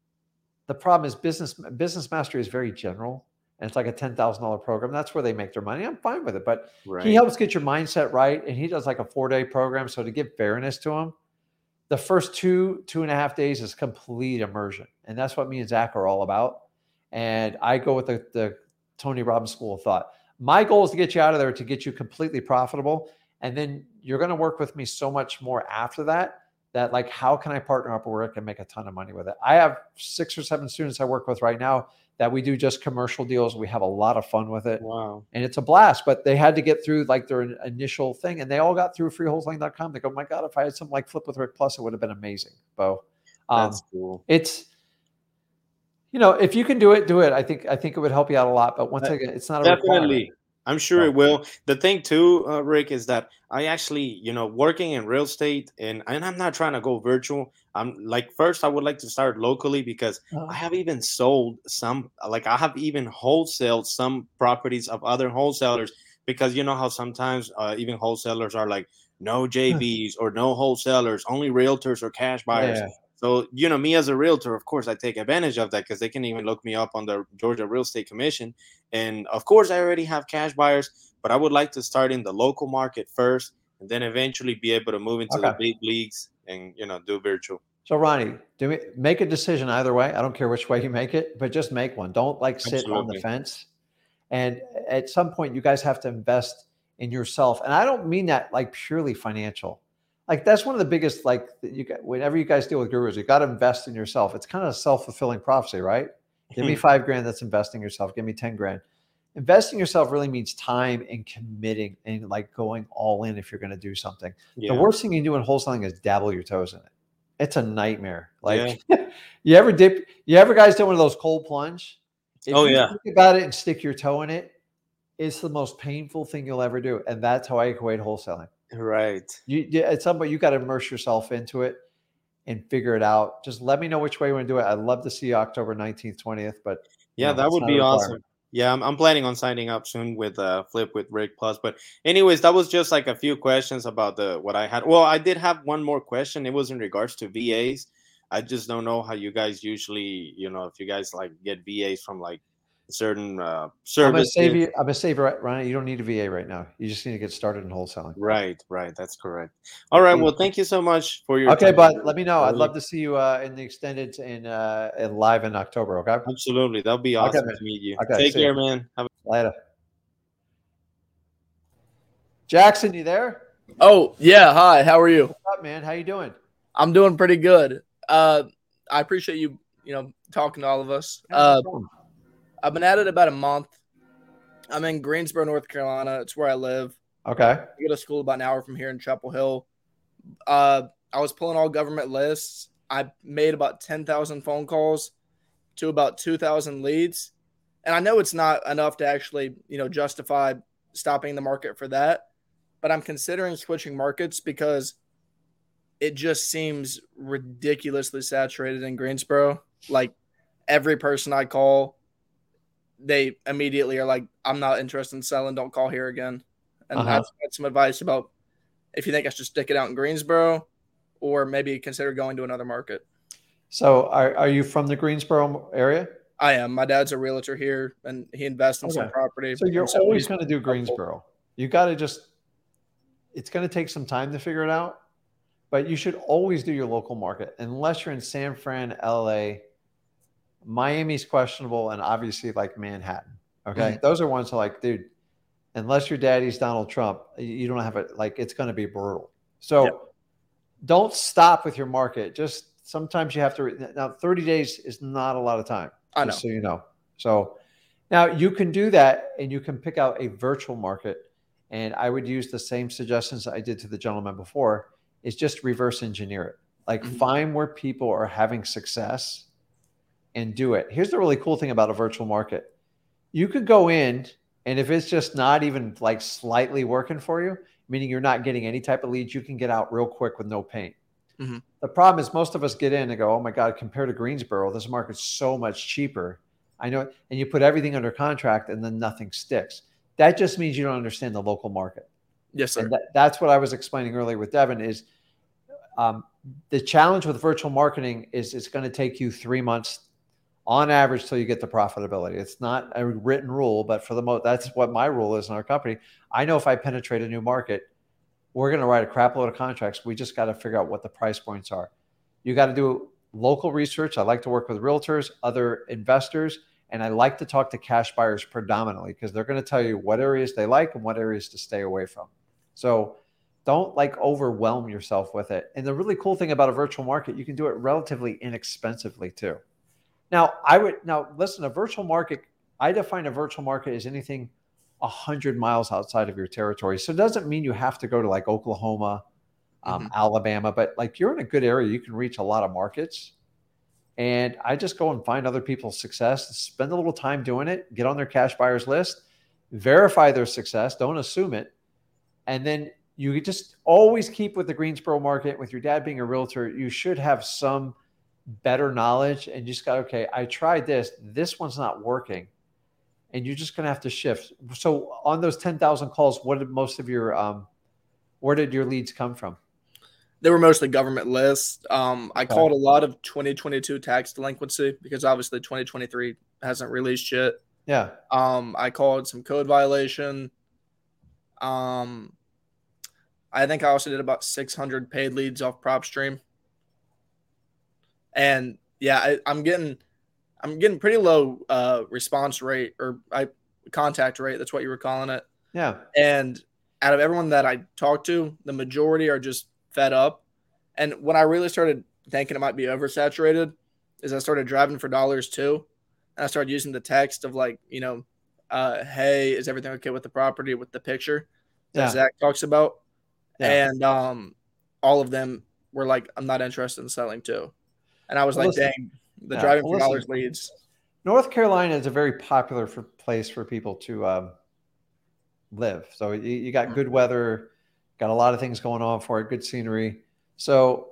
the problem is business, business mastery is very general. And it's like a ten thousand dollars program. That's where they make their money. I'm fine with it. But right. he helps get your mindset right. And he does like a four-day program. So to give fairness to him, the first two, two and a half days is complete immersion. And that's what me and Zach are all about. And I go with the, the Tony Robbins School of Thought. My goal is to get you out of there to get you completely profitable. And then you're going to work with me so much more after that, that like, how can I partner up where I can make a ton of money with it? I have six or seven students I work with right now that we do just commercial deals. We have a lot of fun with it. Wow. And it's a blast, but they had to get through like their initial thing and they all got through free wholesaling dot com. They go, my God, if I had something like Flip with Rick Plus, it would have been amazing, Bo. Um, That's cool. It's, you know, if you can do it, do it. I think, I think it would help you out a lot, but once again, it's not a Definitely. requirement. I'm sure it will. The thing too, uh, Rick, is that I actually, you know, working in real estate and, and I'm not trying to go virtual. I'm like, first I would like to start locally because uh-huh. I have even sold some, like I have even wholesaled some properties of other wholesalers because you know how sometimes uh, even wholesalers are like no J Vs or no wholesalers, only realtors or cash buyers. Yeah. So, you know, me as a realtor, of course, I take advantage of that because they can even look me up on the Georgia Real Estate Commission. And of course, I already have cash buyers, but I would like to start in the local market first, and then eventually be able to move into Okay. the big leagues and, you know, do virtual. So Ronnie, do it, make a decision either way. I don't care which way you make it, but just make one. Don't like sit on the Absolutely. fence. And at some point, you guys have to invest in yourself. And I don't mean that like purely financial. Like that's one of the biggest, like you got, whenever you guys deal with gurus, you got to invest in yourself. It's kind of a self-fulfilling prophecy, right? Give me five grand, that's investing yourself. Give me ten grand. Investing yourself really means time and committing and like going all in if you're going to do something. Yeah. The worst thing you do in wholesaling is dabble your toes in it. It's a nightmare. Like Yeah. you ever dip, you ever guys do one of those cold plunge? If Oh, you yeah. think about it and stick your toe in it, it's the most painful thing you'll ever do. And that's how I equate wholesaling. Right. You, you at some point you got to immerse yourself into it and figure it out. Just let me know which way you want to do it. I'd love to see you October nineteenth, twentieth, but Yeah, you know, that it's would not be a awesome. requirement. Yeah, I'm, I'm planning on signing up soon with uh, Flip with Rick Plus. But anyways, that was just like a few questions about the what I had. Well, I did have one more question. It was in regards to V As. I just don't know how you guys usually, you know, if you guys like get V As from like certain uh, I'm gonna services. save you. I'm gonna save you, right, Ryan. You don't need a V A right now. You just need to get started in wholesaling. Right, right. That's correct. All right. Well, thank you so much for your Okay, time. but let me know. I'd Really- love to see you uh, in the extended in uh, in live in October. Okay, Absolutely. That'll be Okay, awesome man. to meet you. Okay, Take see ya. care, man. Have a- later. Jackson, you there? Oh, yeah. Hi, how are you? What's up, man? How you doing? I'm doing pretty good. Uh, I appreciate you, you know, talking to all of us. Yeah, no Uh, problem. I've been at it about a month. I'm in Greensboro, North Carolina. It's where I live. Okay. I go to school about an hour from here in Chapel Hill. Uh, I was pulling all government lists. I made about ten thousand phone calls to about two thousand leads. And I know it's not enough to actually, you know, justify stopping the market for that. But I'm considering switching markets because it just seems ridiculously saturated in Greensboro. Like every person I call, they immediately are like, I'm not interested in selling. Don't call here again. And Uh-huh. I've got some advice about if you think I should stick it out in Greensboro or maybe consider going to another market. So, are are you from the Greensboro area? I am. My dad's a realtor here and he invests in some Okay. property. So you're And so always he's- going to do Greensboro. You got to just. It's going to take some time to figure it out, but you should always do your local market unless you're in San Fran, L A. Miami's questionable, and obviously like Manhattan. Okay, Mhm. those are ones that like, dude. Unless your daddy's Donald Trump, you don't have it. Like it's going to be brutal. So Yep. don't stop with your market. Just sometimes you have to. Now, thirty days is not a lot of time. I know. Just so you know. So now you can do that, and you can pick out a virtual market. And I would use the same suggestions I did to the gentleman before. Is just reverse engineer it. Like Mhm. find where people are having success, and do it. Here's the really cool thing about a virtual market. You could go in. And if it's just not even like slightly working for you, meaning you're not getting any type of leads, you can get out real quick with no pain. Mm-hmm. The problem is most of us get in and go, oh my God, compared to Greensboro, this market's so much cheaper. I know. And you put everything under contract and then nothing sticks. That just means you don't understand the local market. Yes, sir. And that, that's what I was explaining earlier with Devin is um, the challenge with virtual marketing is it's going to take you three months on average till you get the profitability. It's not a written rule, but for the most, that's what my rule is in our company. I know if I penetrate a new market, we're going to write a crap load of contracts. We just got to figure out what the price points are. You got to do local research. I like to work with realtors, other investors, and I like to talk to cash buyers predominantly because they're going to tell you what areas they like and what areas to stay away from. So don't like overwhelm yourself with it. And the really cool thing about a virtual market, you can do it relatively inexpensively too. Now, I would now listen. A virtual market, I define a virtual market as anything a hundred miles outside of your territory. So it doesn't mean you have to go to like Oklahoma, um, Mhm. Alabama, but like you're in a good area, you can reach a lot of markets. And I just go and find other people's success, spend a little time doing it, get on their cash buyers list, verify their success, don't assume it, and then you just always keep with the Greensboro market. With your dad being a realtor, you should have some better knowledge and you just got, okay, I tried this, this one's not working. And you're just going to have to shift. So on those ten thousand calls, what did most of your, um, where did your leads come from? They were mostly government lists. Um, I Okay. called a lot of twenty twenty-two tax delinquency because obviously twenty twenty-three hasn't released yet. Yeah. Um, I called some code violation. Um, I think I also did about six hundred paid leads off PropStream. And yeah, I, I'm getting, I'm getting pretty low uh, response rate or I contact rate. That's what you were calling it. Yeah. And out of everyone that I talk to, the majority are just fed up. And when I really started thinking it might be oversaturated, is I started driving for dollars too. And I started using the text of like, you know, uh, hey, is everything okay with the property with the picture that Yeah. Zach talks about? Yeah. And um, all of them were like, I'm not interested in selling too. And I was Well, like, listen, dang, the yeah, driving well, for listen. dollars leads. North Carolina is a very popular for, place for people to um, live. So you, you got good weather, got a lot of things going on for it, good scenery. So,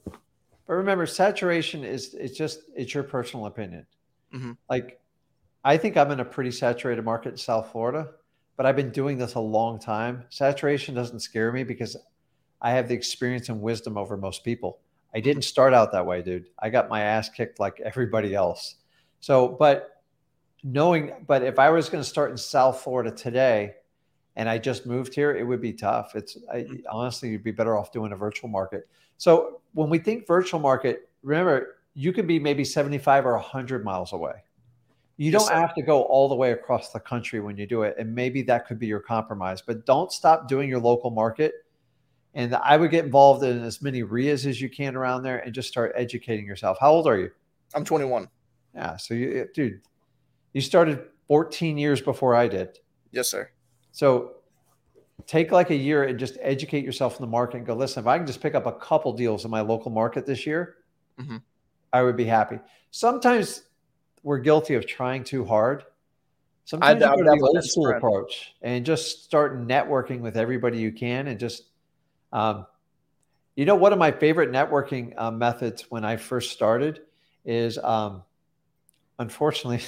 but remember, saturation is it's just it's your personal opinion. Mm-hmm. Like, I think I'm in a pretty saturated market in South Florida, but I've been doing this a long time. Saturation doesn't scare me because I have the experience and wisdom over most people. I didn't start out that way, dude. I got my ass kicked like everybody else. So, but knowing, but if I was going to start in South Florida today and I just moved here, it would be tough. It's I, honestly, you'd be better off doing a virtual market. So when we think virtual market, remember, you could be maybe seventy-five or one hundred miles away. You Yes, don't sir. have to go all the way across the country when you do it. And maybe that could be your compromise, but don't stop doing your local market. And I would get involved in as many R I As as you can around there and just start educating yourself. How old are you? I'm twenty-one. Yeah. So you, dude, you started fourteen years before I did. Yes, sir. So take like a year and just educate yourself in the market and go, listen, if I can just pick up a couple deals in my local market this year, mm-hmm. I would be happy. Sometimes we're guilty of trying too hard. Sometimes I, you go to the old school approach and just start networking with everybody you can. And just, um, you know, one of my favorite networking uh, methods when I first started is, um, unfortunately,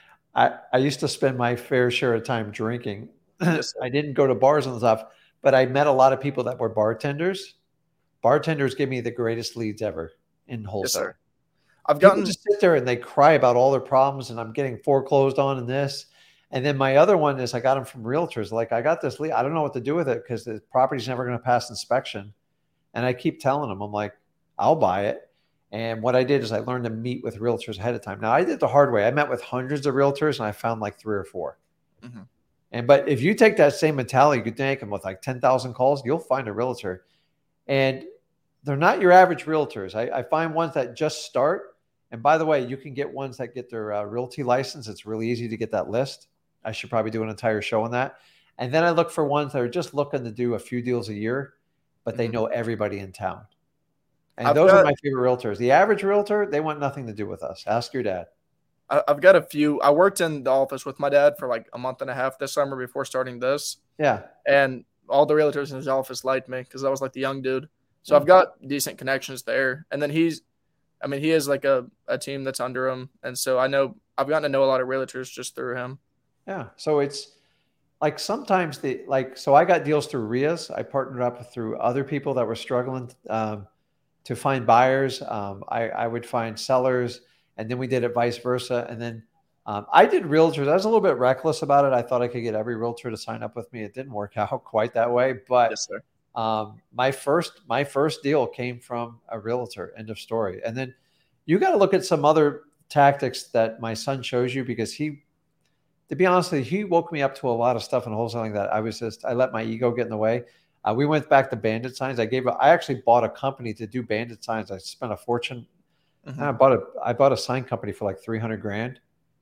I, I used to spend my fair share of time drinking. Yes, I didn't go to bars and stuff, but I met a lot of people that were bartenders. Bartenders give me the greatest leads ever in wholesale. Yes, I've People gotten just sit there and they cry about all their problems, and I'm getting foreclosed on and this. And then my other one is I got them from realtors. Like, I got this lead. I don't know what to do with it because the property's never going to pass inspection. And I keep telling them, I'm like, I'll buy it. And what I did is I learned to meet with realtors ahead of time. Now, I did the hard way. I met with hundreds of realtors and I found like three or four. Mm-hmm. And but if you take that same mentality, you could take them with like ten thousand calls, you'll find a realtor. And they're not your average realtors. I, I find ones that just start. And by the way, you can get ones that get their uh, realty license. It's really easy to get that list. I should probably do an entire show on that. And then I look for ones that are just looking to do a few deals a year, but they Mhm. know everybody in town. And I've those got- are my favorite realtors. The average realtor, they want nothing to do with us. Ask your dad. I- I've got a few. I worked in the office with my dad for like a month and a half this summer before starting this. Yeah. And all the realtors in his office liked me because I was like the young dude. So Yeah. I've got decent connections there. And then he's, I mean, he has like a, a team that's under him. And so I know I've gotten to know a lot of realtors just through him. Yeah. So it's like sometimes the, like, so I got deals through R I As. I partnered up through other people that were struggling um, to find buyers. Um, I, I would find sellers, and then we did it vice versa. And then um, I did realtors. I was a little bit reckless about it. I thought I could get every realtor to sign up with me. It didn't work out quite that way, but Yes, sir. um, my first, my first deal came from a realtor. End of story. And then you got to look at some other tactics that my son shows you, because he, to be honest with you, he woke me up to a lot of stuff in wholesaling that I was just, I let my ego get in the way. Uh, we went back to bandit signs. I gave, I actually bought a company to do bandit signs. I spent a fortune. Mhm. And I bought a, I bought a sign company for like three hundred grand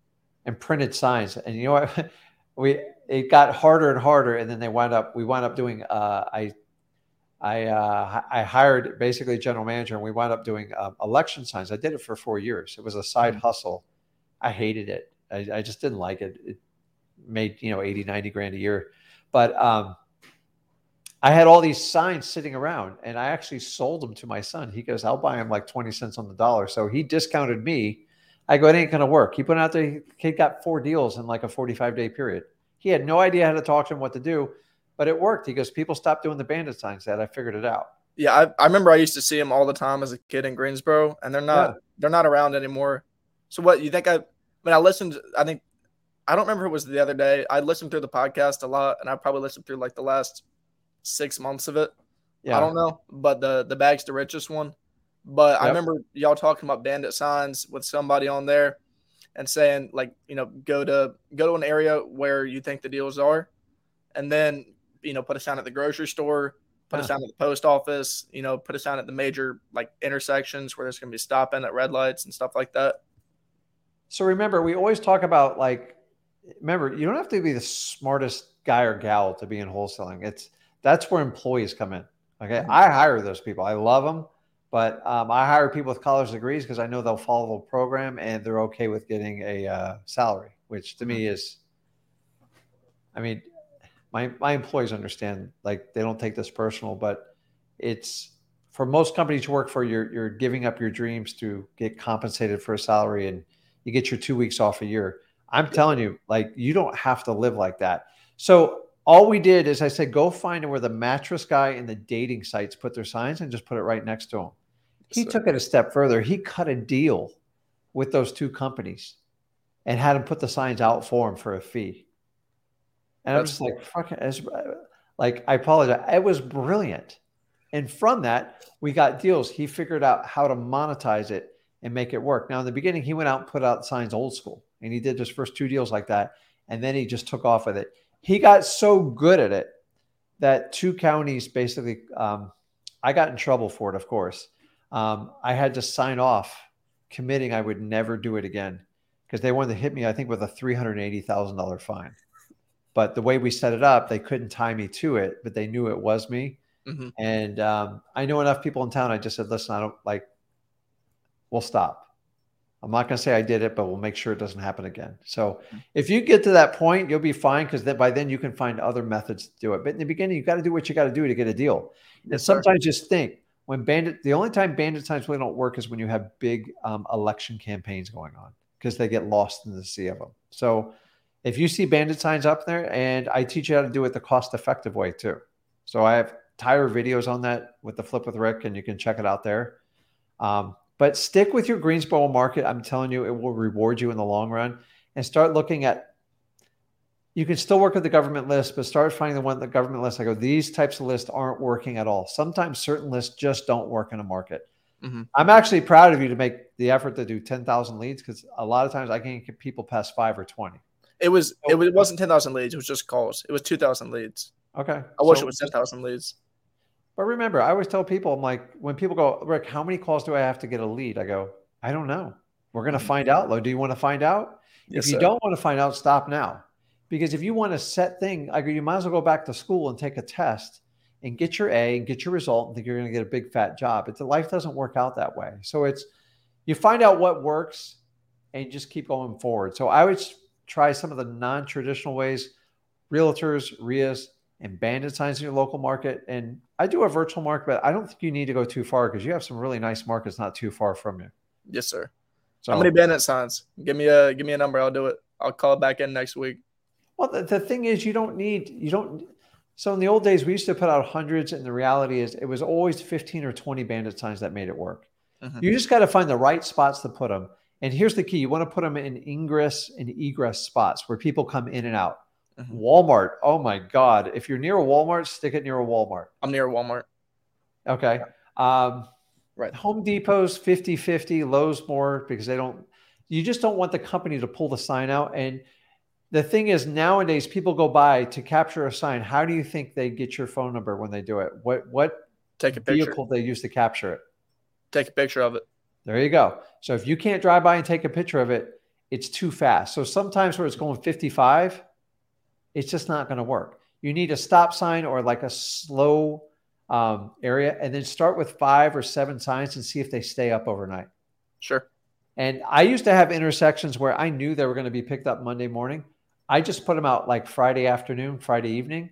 and printed signs. And you know what? we, it got harder and harder. And then they wound up, we wound up doing, uh, I, I, uh, I hired basically a general manager, and we wound up doing um, election signs. I did it for four years. It was a side Mhm. hustle. I hated it. I, I just didn't like it. It made, you know, eighty, ninety grand a year. But um, I had all these signs sitting around, and I actually sold them to my son. He goes, I'll buy them like twenty cents on the dollar. So he discounted me. I go, it ain't going to work. He put out there, the kid got four deals in like a forty-five day period. He had no idea how to talk to him, what to do, but it worked. He goes, people stopped doing the bandit signs. That I figured it out. Yeah, I, I remember I used to see them all the time as a kid in Greensboro, and they're not Yeah. they're not around anymore. So what you think? I when I listened, I think I don't remember who it was the other day. I listened through the podcast a lot, and I probably listened through like the last six months of it. Yeah. I don't know, but the the bag's the richest one. But yep. I remember y'all talking about bandit signs with somebody on there and saying, like, you know, go to go to an area where you think the deals are, and then, you know, put a sign at the grocery store, put yeah. a sign at the post office, you know, put a sign at the major like intersections where there's going to be stopping at red lights and stuff like that. So remember, we always talk about, like, remember, you don't have to be the smartest guy or gal to be in wholesaling. It's that's where employees come in. Okay, mm-hmm. I hire those people. I love them. But um, I hire people with college degrees because I know they'll follow the program and they're okay with getting a uh, salary, which to me is, I mean, my my employees understand, like, they don't take this personal, but it's, for most companies you work for, you're you're giving up your dreams to get compensated for a salary, and you get your two weeks off a year. I'm telling you, like, you don't have to live like that. So all we did is I said, go find where the mattress guy and the dating sites put their signs and just put it right next to them. He so. took it a step further. He cut a deal with those two companies and had them put the signs out for him for a fee. And That's I'm just cool. like, fucking, like, I apologize. It was brilliant. And from that, we got deals. He figured out how to monetize it and make it work. Now, in the beginning, he went out and put out signs old school, and he did his first two deals like that. And then he just took off with it. He got so good at it that two counties basically, um, I got in trouble for it, of course. Um, I had to sign off committing I would never do it again because they wanted to hit me, I think, with a three hundred eighty thousand dollars fine. But the way we set it up, they couldn't tie me to it, but they knew it was me. Mm-hmm. And um, I know enough people in town. I just said, listen, I don't like, we'll stop. I'm not going to say I did it, but we'll make sure it doesn't happen again. So if you get to that point, you'll be fine, because then by then you can find other methods to do it. But in the beginning, you got to do what you got to do to get a deal. Yes, and sometimes sir. just think, when bandit, the only time bandit signs really don't work is when you have big um, election campaigns going on, because they get lost in the sea of them. So if you see bandit signs up there, and I teach you how to do it the cost effective way too. So I have entire videos on that with the Flip with Rick, and you can check it out there. Um, But stick with your Greensboro market. I'm telling you, it will reward you in the long run. And start looking at, you can still work with the government list, but start finding the one, the government list. I go, these types of lists aren't working at all. Sometimes certain lists just don't work in a market. Mm-hmm. I'm actually proud of you to make the effort to do ten thousand leads, because a lot of times I can't get people past five or twenty. It was, it, was, it wasn't ten thousand leads. It was just calls. It was two thousand leads. Okay. I wish so, it was ten thousand leads. But remember, I always tell people, I'm like, when people go, Rick, how many calls do I have to get a lead? I go, I don't know. We're going to find out. Lo, do you want to find out? Yes, if you sir. don't want to find out, stop now. Because if you want a set thing, I go, you might as well go back to school and take a test and get your A and get your result and think you're going to get a big fat job. It's, life doesn't work out that way. So it's, you find out what works and you just keep going forward. So I would try some of the non-traditional ways, realtors, R I As, and bandit signs in your local market. And I do a virtual market, but I don't think you need to go too far, because you have some really nice markets not too far from you. Yes, sir. So, how many bandit signs? Give me a give me a number. I'll do it. I'll call it back in next week. Well, the, the thing is, you don't need, you don't. So in the old days, we used to put out hundreds, and the reality is it was always fifteen or twenty bandit signs that made it work. Mm-hmm. You just got to find the right spots to put them. And here's the key. You want to put them in ingress and egress spots where people come in and out. Mm-hmm. Walmart. Oh my God. If you're near a Walmart, stick it near a Walmart. I'm near a Walmart. Okay. Um, right. Home Depot's fifty fifty, Lowe's more, because they don't, you just don't want the company to pull the sign out. And the thing is, nowadays people go by to capture a sign. How do you think they get your phone number when they do it? What, what Take a picture. vehicle they use to capture it? Take a picture of it. There you go. So if you can't drive by and take a picture of it, it's too fast. So sometimes where it's going fifty-five, it's just not going to work. You need a stop sign or like a slow um, area, and then start with five or seven signs and see if they stay up overnight. Sure. And I used to have intersections where I knew they were going to be picked up Monday morning. I just put them out like Friday afternoon, Friday evening,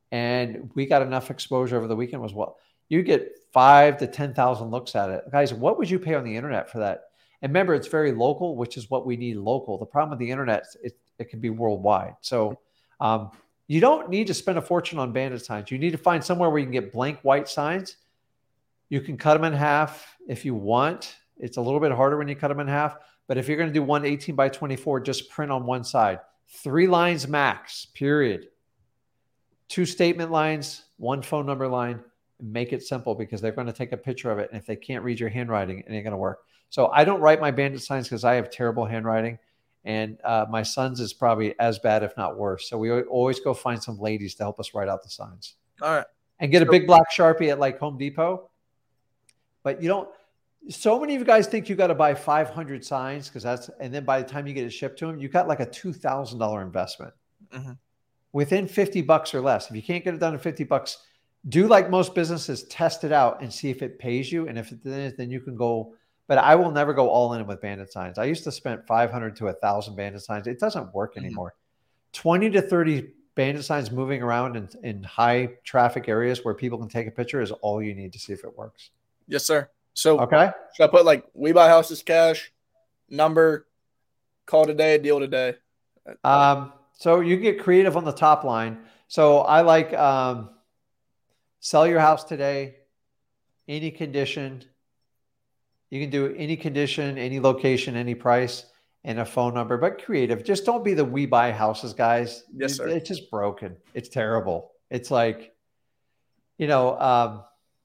and we got enough exposure over the weekend as well. You get five to ten thousand looks at it. Guys, what would you pay on the internet for that? And remember, it's very local, which is what we need local. The problem with the internet, it, it can be worldwide. So Um, you don't need to spend a fortune on bandit signs. You need to find somewhere where you can get blank white signs. You can cut them in half if you want. It's a little bit harder when you cut them in half. But if you're going to do one eighteen by twenty-four, just print on one side. Three lines max, period. Two statement lines, one phone number line. Make it simple because they're going to take a picture of it. And if they can't read your handwriting, it ain't going to work. So I don't write my bandit signs because I have terrible handwriting. And uh, my son's is probably as bad, if not worse. So we always go find some ladies to help us write out the signs. All right. And get a big black Sharpie at like Home Depot. But you don't, so many of you guys think you got to buy five hundred signs because that's, and then by the time you get it shipped to them, you got like a two thousand dollars investment Mm-hmm. within fifty bucks or less. If you can't get it done in fifty bucks, do like most businesses, test it out and see if it pays you. And if it is, then you can go, but I will never go all in with bandit signs. I used to spend five hundred to a thousand bandit signs. It doesn't work anymore. Mm-hmm. twenty to thirty bandit signs moving around in, in high traffic areas where people can take a picture is all you need to see if it works. Yes, sir. So okay. Should I put like we buy houses cash, number, call today, deal today? Um, so you get creative on the top line. So I like, um, sell your house today, any condition. You can do any condition, any location, any price, and a phone number, but creative. Just don't be the we buy houses guys. Yes, sir. It's just broken. It's terrible. It's like, you know, um,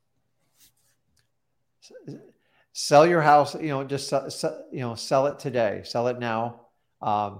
sell your house, you know, just, you know, sell it today, sell it now. Um,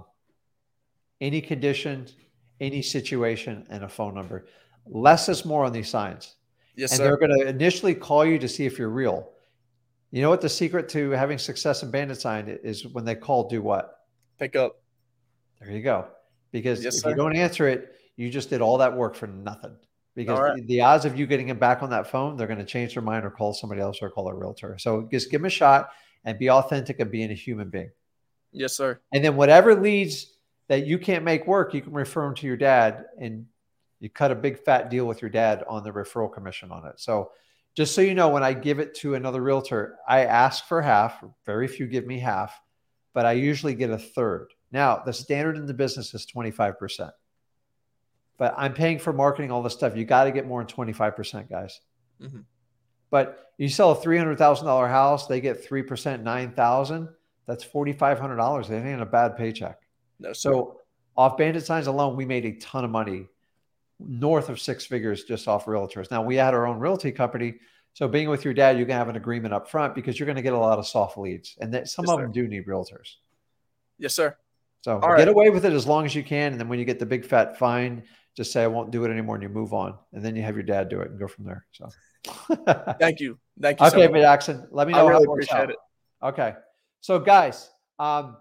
any condition, any situation, and a phone number. Less is more on these signs. Yes, and sir. They're going to initially call you to see if you're real. You know what the secret to having success in bandit sign is? When they call, do what? Pick up. There you go. Because yes, if sir. you don't answer it, you just did all that work for nothing. Because right. the, the odds of you getting it back on that phone, they're going to change their mind or call somebody else or call a realtor. So just give them a shot and be authentic and being a human being. Yes, sir. And then whatever leads that you can't make work, you can refer them to your dad, and you cut a big fat deal with your dad on the referral commission on it. So just so you know, when I give it to another realtor, I ask for half. Very few give me half, but I usually get a third. Now, the standard in the business is twenty-five percent. But I'm paying for marketing, all this stuff. You got to get more than twenty-five percent, guys. Mm-hmm. But you sell a three hundred thousand dollars house, they get three percent, nine thousand dollars. That's four thousand five hundred dollars. That ain't a bad paycheck. No, so off bandit signs alone, we made a ton of money, north of six figures just off realtors. Now, we had our own realty company. So being with your dad, you can have an agreement up front because you're going to get a lot of soft leads. And that some yes, of sir. them do need realtors. Yes, sir. So All get right. away with it as long as you can. And then when you get the big fat fine, just say, I won't do it anymore, and you move on. And then you have your dad do it and go from there. So thank you. Thank you. Okay, so much. Jackson, let me know I really how it works appreciate out. it. Okay. So guys, um,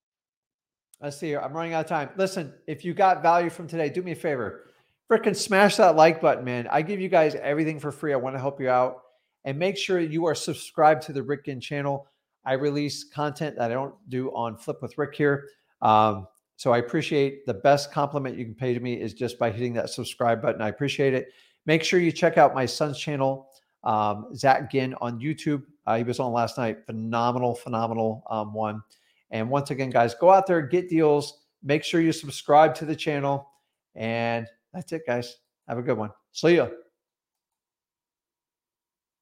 let's see here. I'm running out of time. Listen, if you got value from today, do me a favor. Frickin' smash that like button, man. I give you guys everything for free. I want to help you out. And make sure you are subscribed to the Rick Ginn channel. I release content that I don't do on Flip with Rick here. Um, so I appreciate the best compliment you can pay to me is just by hitting that subscribe button. I appreciate it. Make sure you check out my son's channel, um, Zach Ginn on YouTube. Uh, he was on last night. Phenomenal, phenomenal um, one. And once again, guys, go out there, get deals. Make sure you subscribe to the channel. And that's it, guys. Have a good one. See ya.